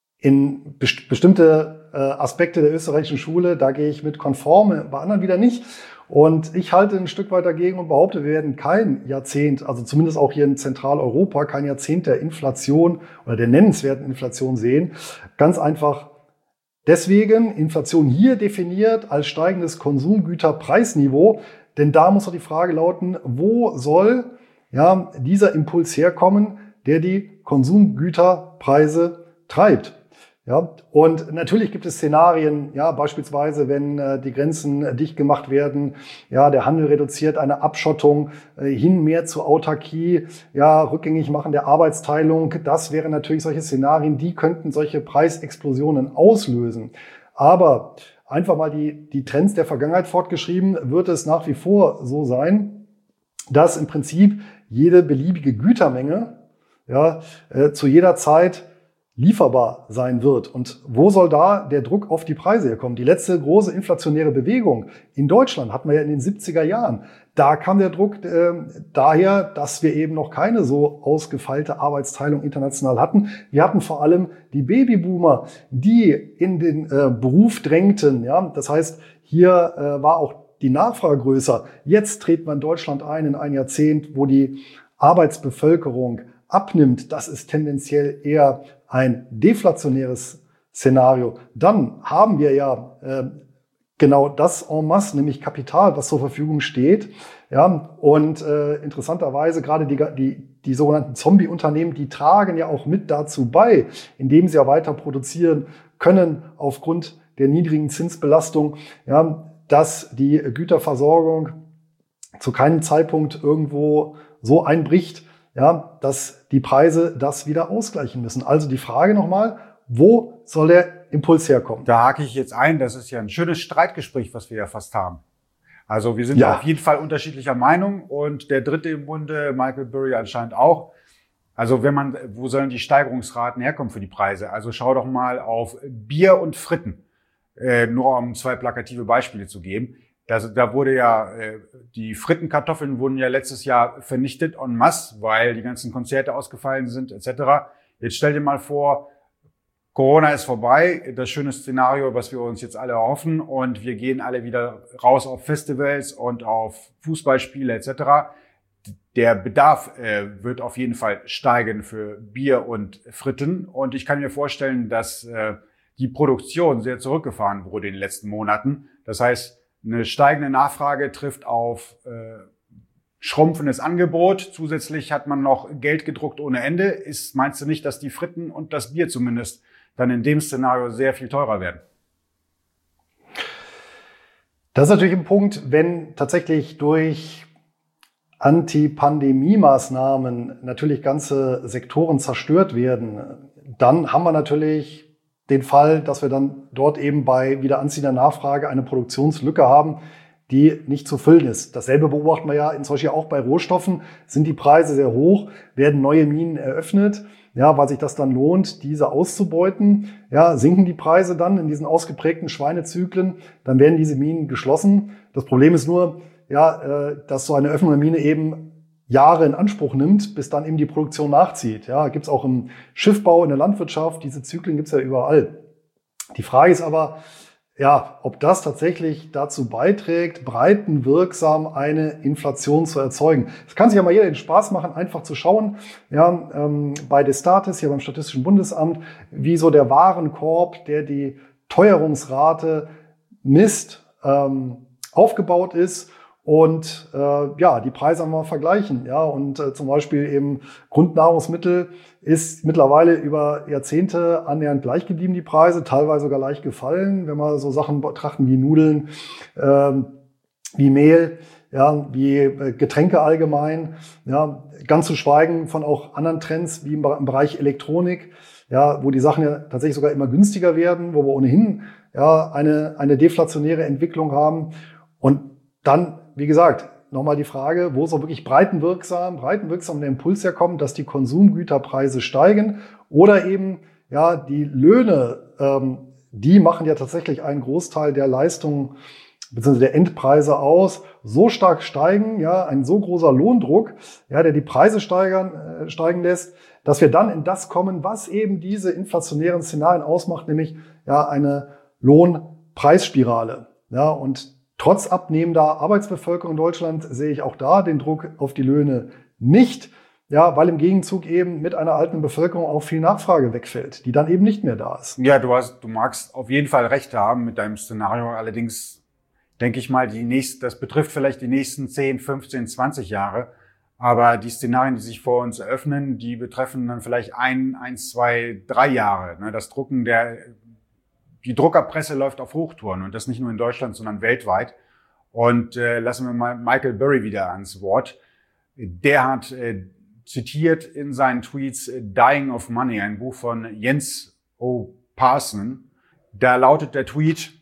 in best- bestimmte äh, Aspekte der österreichischen Schule, da gehe ich mit konform, bei anderen wieder nicht. Und ich halte ein Stück weit dagegen und behaupte, wir werden kein Jahrzehnt, also zumindest auch hier in Zentraleuropa, kein Jahrzehnt der Inflation oder der nennenswerten Inflation sehen. Ganz einfach deswegen, Inflation hier definiert als steigendes Konsumgüterpreisniveau, denn da muss doch die Frage lauten, wo soll ja dieser Impuls herkommen, der die Konsumgüterpreise treibt? Ja, und natürlich gibt es Szenarien, ja, beispielsweise, wenn äh, die Grenzen äh, dicht gemacht werden, ja, der Handel reduziert, eine Abschottung äh, hin mehr zur Autarkie, ja, rückgängig machen der Arbeitsteilung. Das wären natürlich solche Szenarien, die könnten solche Preisexplosionen auslösen. Aber einfach mal die, die Trends der Vergangenheit fortgeschrieben, wird es nach wie vor so sein, dass im Prinzip jede beliebige Gütermenge, ja, äh, zu jeder Zeit lieferbar sein wird. Und wo soll da der Druck auf die Preise herkommen? Die letzte große inflationäre Bewegung in Deutschland hatten wir ja in den siebziger Jahren. Da kam der Druck äh, daher, dass wir eben noch keine so ausgefeilte Arbeitsteilung international hatten. Wir hatten vor allem die Babyboomer, die in den äh, Beruf drängten. Ja, das heißt, hier äh, war auch die Nachfrage größer. Jetzt treten wir in Deutschland ein in ein Jahrzehnt, wo die Arbeitsbevölkerung abnimmt. Das ist tendenziell eher ein deflationäres Szenario. Dann haben wir ja äh, genau das en masse, nämlich Kapital, was zur Verfügung steht. Ja, und äh, interessanterweise gerade die, die, die sogenannten Zombie-Unternehmen, die tragen ja auch mit dazu bei, indem sie ja weiter produzieren können aufgrund der niedrigen Zinsbelastung, ja, dass die Güterversorgung zu keinem Zeitpunkt irgendwo so einbricht, ja, dass die Preise das wieder ausgleichen müssen. Also die Frage nochmal, wo soll der Impuls herkommen? Da hake ich jetzt ein, das ist ja ein schönes Streitgespräch, was wir ja fast haben. Also wir sind ja auf jeden Fall unterschiedlicher Meinung und der dritte im Bunde, Michael Burry anscheinend auch. Also wenn man, wo sollen die Steigerungsraten herkommen für die Preise? Also schau doch mal auf Bier und Fritten, äh, nur um zwei plakative Beispiele zu geben. Das, da wurde ja, äh, die Frittenkartoffeln wurden ja letztes Jahr vernichtet en masse, weil die ganzen Konzerte ausgefallen sind et cetera. Jetzt stell dir mal vor, Corona ist vorbei, das schöne Szenario, was wir uns jetzt alle erhoffen, und wir gehen alle wieder raus auf Festivals und auf Fußballspiele et cetera. Der Bedarf äh, wird auf jeden Fall steigen für Bier und Fritten, und ich kann mir vorstellen, dass äh, die Produktion sehr zurückgefahren wurde in den letzten Monaten. Das heißt, eine steigende Nachfrage trifft auf äh, schrumpfendes Angebot. Zusätzlich hat man noch Geld gedruckt ohne Ende. Ist, meinst du nicht, dass die Fritten und das Bier zumindest dann in dem Szenario sehr viel teurer werden? Das ist natürlich ein Punkt, wenn tatsächlich durch Anti-Pandemie-Maßnahmen natürlich ganze Sektoren zerstört werden, dann haben wir natürlich den Fall, dass wir dann dort eben bei wieder anziehender Nachfrage eine Produktionslücke haben, die nicht zu füllen ist. Dasselbe beobachten wir ja in zum Beispiel auch bei Rohstoffen. Sind die Preise sehr hoch, werden neue Minen eröffnet, ja, weil sich das dann lohnt, diese auszubeuten. Ja, sinken die Preise dann in diesen ausgeprägten Schweinezyklen, dann werden diese Minen geschlossen. Das Problem ist nur, ja, dass so eine Öffnung der Mine eben Jahre in Anspruch nimmt, bis dann eben die Produktion nachzieht. Ja, gibt's auch im Schiffbau, in der Landwirtschaft, diese Zyklen gibt's ja überall. Die Frage ist aber, ja, ob das tatsächlich dazu beiträgt, breitenwirksam eine Inflation zu erzeugen. Es kann sich ja mal jeder den Spaß machen, einfach zu schauen, ja, ähm, bei Destatis, hier beim Statistischen Bundesamt, wie so der Warenkorb, der die Teuerungsrate misst, ähm, aufgebaut ist. Und äh, ja, die Preise mal vergleichen. Ja, und äh, zum Beispiel eben Grundnahrungsmittel ist mittlerweile über Jahrzehnte annähernd gleich geblieben, die Preise, teilweise sogar leicht gefallen, wenn wir so Sachen betrachten wie Nudeln, äh, wie Mehl, ja, wie äh, Getränke allgemein, ja, ganz zu schweigen von auch anderen Trends wie im, im Bereich Elektronik, ja, wo die Sachen ja tatsächlich sogar immer günstiger werden, wo wir ohnehin ja eine eine deflationäre Entwicklung haben. Und dann, wie gesagt, nochmal die Frage, wo so wirklich breitenwirksam, breitenwirksam der Impuls herkommt, dass die Konsumgüterpreise steigen oder eben ja die Löhne, ähm, die machen ja tatsächlich einen Großteil der Leistungen bzw. der Endpreise aus, so stark steigen, ja, ein so großer Lohndruck, ja, der die Preise steigern, äh, steigen lässt, dass wir dann in das kommen, was eben diese inflationären Szenarien ausmacht, nämlich ja eine Lohnpreisspirale, ja, und trotz abnehmender Arbeitsbevölkerung in Deutschland sehe ich auch da den Druck auf die Löhne nicht, ja, weil im Gegenzug eben mit einer alten Bevölkerung auch viel Nachfrage wegfällt, die dann eben nicht mehr da ist. Ja, du hast, du magst auf jeden Fall recht haben mit deinem Szenario. Allerdings denke ich mal, die nächsten, das betrifft vielleicht die nächsten zehn, fünfzehn, zwanzig Jahre. Aber die Szenarien, die sich vor uns eröffnen, die betreffen dann vielleicht ein, eins, zwei, drei Jahre. Das Drucken der Die Druckerpresse läuft auf Hochtouren und das nicht nur in Deutschland, sondern weltweit. Und äh, lassen wir mal Michael Burry wieder ans Wort. Der hat äh, zitiert in seinen Tweets äh, Dying of Money, ein Buch von Jens O. Parson. Da lautet der Tweet: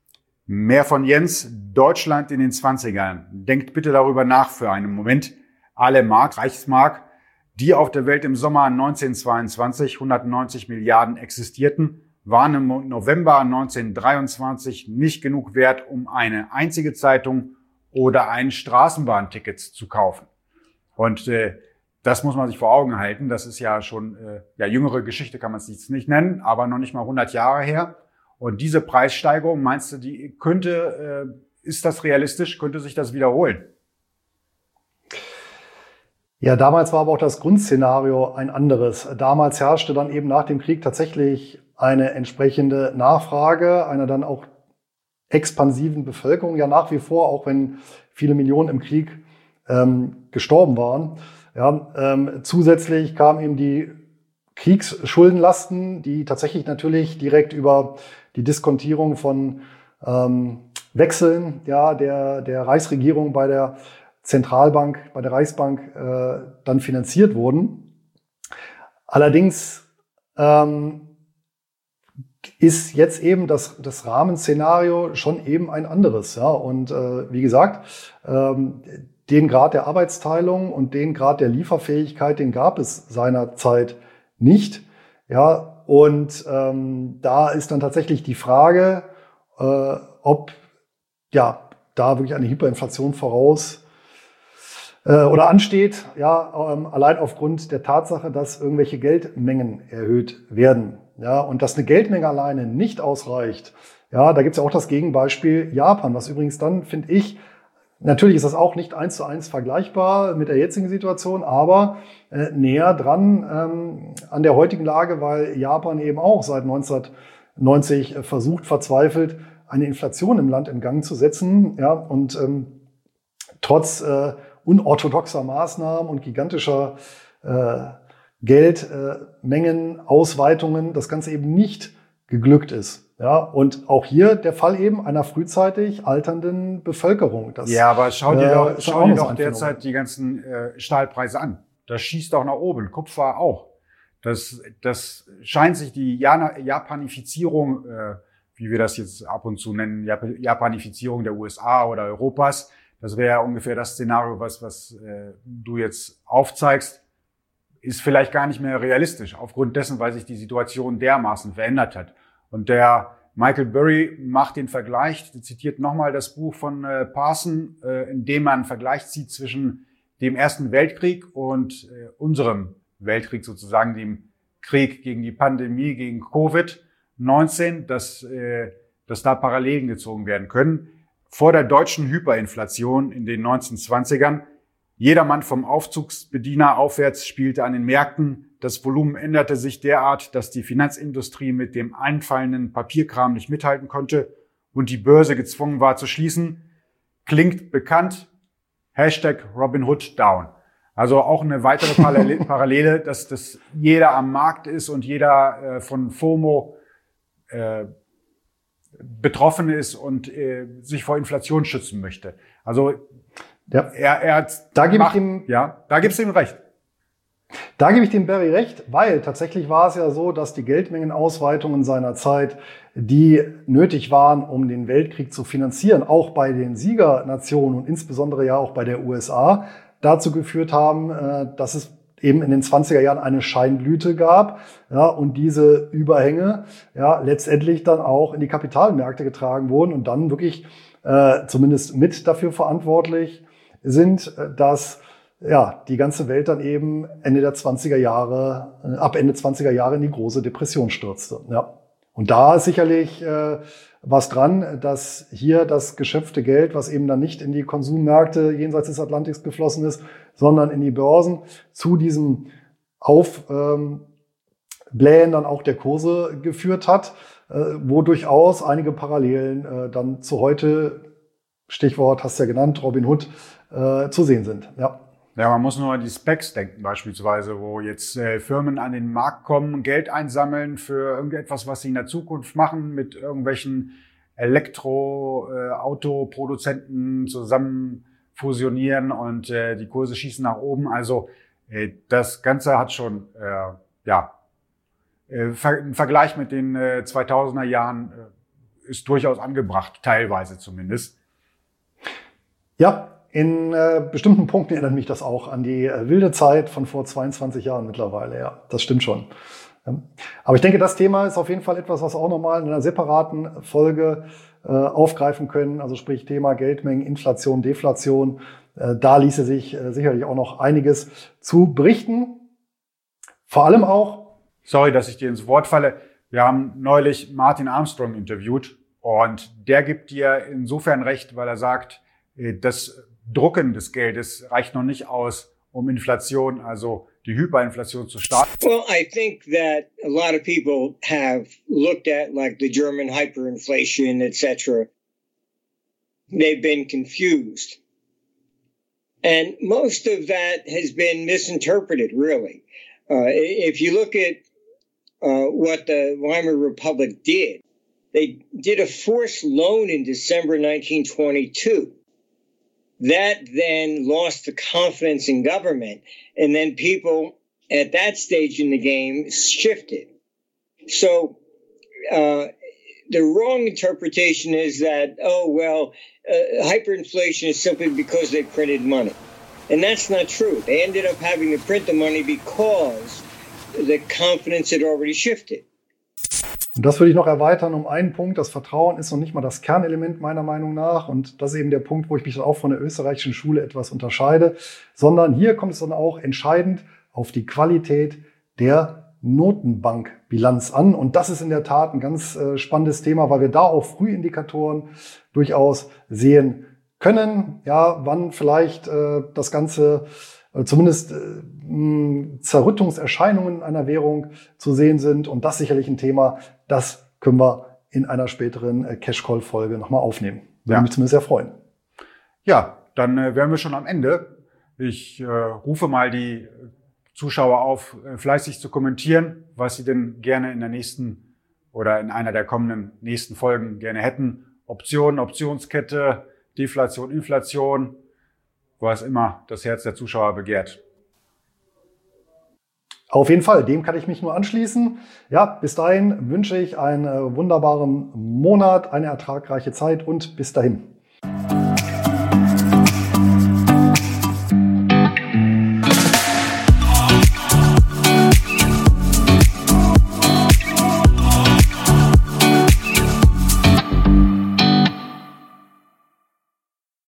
Mehr von Jens, Deutschland in den zwanzigern. Denkt bitte darüber nach für einen Moment. Alle Mark, Reichsmark, die auf der Welt im Sommer neunzehnhundertzweiundzwanzig hundertneunzig Milliarden existierten, waren im November neunzehnhundertdreiundzwanzig nicht genug wert, um eine einzige Zeitung oder ein Straßenbahnticket zu kaufen. Und äh, das muss man sich vor Augen halten. Das ist ja schon, äh, ja, jüngere Geschichte kann man es jetzt nicht nennen, aber noch nicht mal hundert Jahre her. Und diese Preissteigerung, meinst du, die könnte, äh, ist das realistisch? Könnte sich das wiederholen? Ja, damals war aber auch das Grundszenario ein anderes. Damals herrschte dann eben nach dem Krieg tatsächlich eine entsprechende Nachfrage einer dann auch expansiven Bevölkerung, ja nach wie vor, auch wenn viele Millionen im Krieg ähm, gestorben waren. Ja, ähm, zusätzlich kamen eben die Kriegsschuldenlasten, die tatsächlich natürlich direkt über die Diskontierung von ähm, Wechseln ja der der Reichsregierung bei der Zentralbank, bei der Reichsbank äh, dann finanziert wurden. Allerdings ähm, ist jetzt eben das, das Rahmenszenario schon eben ein anderes. Ja? Und äh, wie gesagt, ähm, den Grad der Arbeitsteilung und den Grad der Lieferfähigkeit, den gab es seinerzeit nicht. Ja? Und ähm, da ist dann tatsächlich die Frage, äh, ob ja da wirklich eine Hyperinflation voraus oder ansteht, ja, ähm, allein aufgrund der Tatsache, dass irgendwelche Geldmengen erhöht werden, ja, und dass eine Geldmenge alleine nicht ausreicht, ja, da gibt's ja auch das Gegenbeispiel Japan, was übrigens dann, finde ich, natürlich ist das auch nicht eins zu eins vergleichbar mit der jetzigen Situation, aber äh, näher dran ähm, an der heutigen Lage, weil Japan eben auch seit neunzehnhundertneunzig äh, versucht, verzweifelt, eine Inflation im Land in Gang zu setzen, ja, und ähm, trotz äh, unorthodoxer Maßnahmen und gigantischer äh, Geldmengen, äh, Ausweitungen, das Ganze eben nicht geglückt ist. Ja, und auch hier der Fall eben einer frühzeitig alternden Bevölkerung. Das, ja, aber schau dir äh, doch, schau dir doch derzeit die ganzen äh, Stahlpreise an. Das schießt doch nach oben. Kupfer auch. Das, das scheint sich die Japanifizierung, äh, wie wir das jetzt ab und zu nennen, Japanifizierung der U S A oder Europas, das wäre ja ungefähr das Szenario, was, was äh, du jetzt aufzeigst, ist vielleicht gar nicht mehr realistisch, aufgrund dessen, weil sich die Situation dermaßen verändert hat. Und der Michael Burry macht den Vergleich, zitiert nochmal das Buch von äh, Parson, äh, in dem man einen Vergleich zieht zwischen dem Ersten Weltkrieg und äh, unserem Weltkrieg, sozusagen dem Krieg gegen die Pandemie, gegen Covid neunzehn, dass, äh, dass da Parallelen gezogen werden können. Vor der deutschen Hyperinflation in den neunzehnhundertzwanzigern, jedermann vom Aufzugsbediener aufwärts spielte an den Märkten. Das Volumen änderte sich derart, dass die Finanzindustrie mit dem einfallenden Papierkram nicht mithalten konnte und die Börse gezwungen war zu schließen. Klingt bekannt. Hashtag Robin Hood down. Also auch eine weitere Parallele, dass, dass jeder am Markt ist und jeder äh, von FOMO äh, betroffen ist und äh, sich vor Inflation schützen möchte. Also ja. er, er hat da gebe ich ihm, ja, da gibt's ihm recht. Da gebe ich dem Barry recht, weil tatsächlich war es ja so, dass die Geldmengenausweitungen seiner Zeit, die nötig waren, um den Weltkrieg zu finanzieren, auch bei den Siegernationen und insbesondere ja auch bei der U S A, dazu geführt haben, dass es eben in den zwanziger Jahren eine Scheinblüte gab, ja, und diese Überhänge ja letztendlich dann auch in die Kapitalmärkte getragen wurden und dann wirklich äh, zumindest mit dafür verantwortlich sind, dass ja die ganze Welt dann eben Ende der zwanziger Jahre, äh, ab Ende zwanziger Jahre in die große Depression stürzte. Ja. Und da ist sicherlich äh, was dran, dass hier das geschöpfte Geld, was eben dann nicht in die Konsummärkte jenseits des Atlantiks geflossen ist, sondern in die Börsen, zu diesem Aufblähen ähm, dann auch der Kurse geführt hat, äh, wo durchaus einige Parallelen äh, dann zu heute, Stichwort hast du ja genannt, Robin Hood, äh, zu sehen sind. Ja. Ja, man muss nur an die Specs denken beispielsweise, wo jetzt äh, Firmen an den Markt kommen, Geld einsammeln für irgendetwas, was sie in der Zukunft machen, mit irgendwelchen Elektro-Auto-Produzenten zusammen fusionieren und äh, die Kurse schießen nach oben. Also äh, das Ganze hat schon äh, ja äh, ein Vergleich mit den äh, zweitausender Jahren äh, ist durchaus angebracht, teilweise zumindest. Ja. In äh, bestimmten Punkten erinnert mich das auch an die äh, wilde Zeit von vor zweiundzwanzig Jahren mittlerweile. Ja, das stimmt schon. Ja. Aber ich denke, das Thema ist auf jeden Fall etwas, was wir auch nochmal in einer separaten Folge äh, aufgreifen können. Also sprich Thema Geldmengen, Inflation, Deflation. Äh, da ließe sich äh, sicherlich auch noch einiges zu berichten. Vor allem auch... Sorry, dass ich dir ins Wort falle. Wir haben neulich Martin Armstrong interviewt und der gibt dir insofern recht, weil er sagt, das Drucken des Geldes reicht noch nicht aus, um Inflation, also die Hyperinflation zu starten. Well, I think that a lot of people have looked at like the German hyperinflation, et cetera. They've been confused. And most of that has been misinterpreted, really. Uh, if you look at uh, what the Weimar Republic did, they did a forced loan in December nineteen twenty-two. That then lost the confidence in government, and then people at that stage in the game shifted. So uh, the wrong interpretation is that, oh, well, uh, hyperinflation is simply because they printed money. And that's not true. They ended up having to print the money because the confidence had already shifted. Und das würde ich noch erweitern um einen Punkt. Das Vertrauen ist noch nicht mal das Kernelement meiner Meinung nach. Und das ist eben der Punkt, wo ich mich dann auch von der österreichischen Schule etwas unterscheide. Sondern hier kommt es dann auch entscheidend auf die Qualität der Notenbankbilanz an. Und das ist in der Tat ein ganz äh, spannendes Thema, weil wir da auch Frühindikatoren durchaus sehen können. Ja, wann vielleicht äh, das Ganze zumindest äh, Zerrüttungserscheinungen einer Währung zu sehen sind. Und das sicherlich ein Thema, das können wir in einer späteren äh, Cash-Call-Folge nochmal aufnehmen. Würde ja. mich zumindest sehr freuen. Ja, dann äh, wären wir schon am Ende. Ich äh, rufe mal die Zuschauer auf, äh, fleißig zu kommentieren, was sie denn gerne in der nächsten oder in einer der kommenden nächsten Folgen gerne hätten. Optionen, Optionskette, Deflation, Inflation, was immer das Herz der Zuschauer begehrt. Auf jeden Fall, dem kann ich mich nur anschließen. Ja, bis dahin wünsche ich einen wunderbaren Monat, eine ertragreiche Zeit und bis dahin.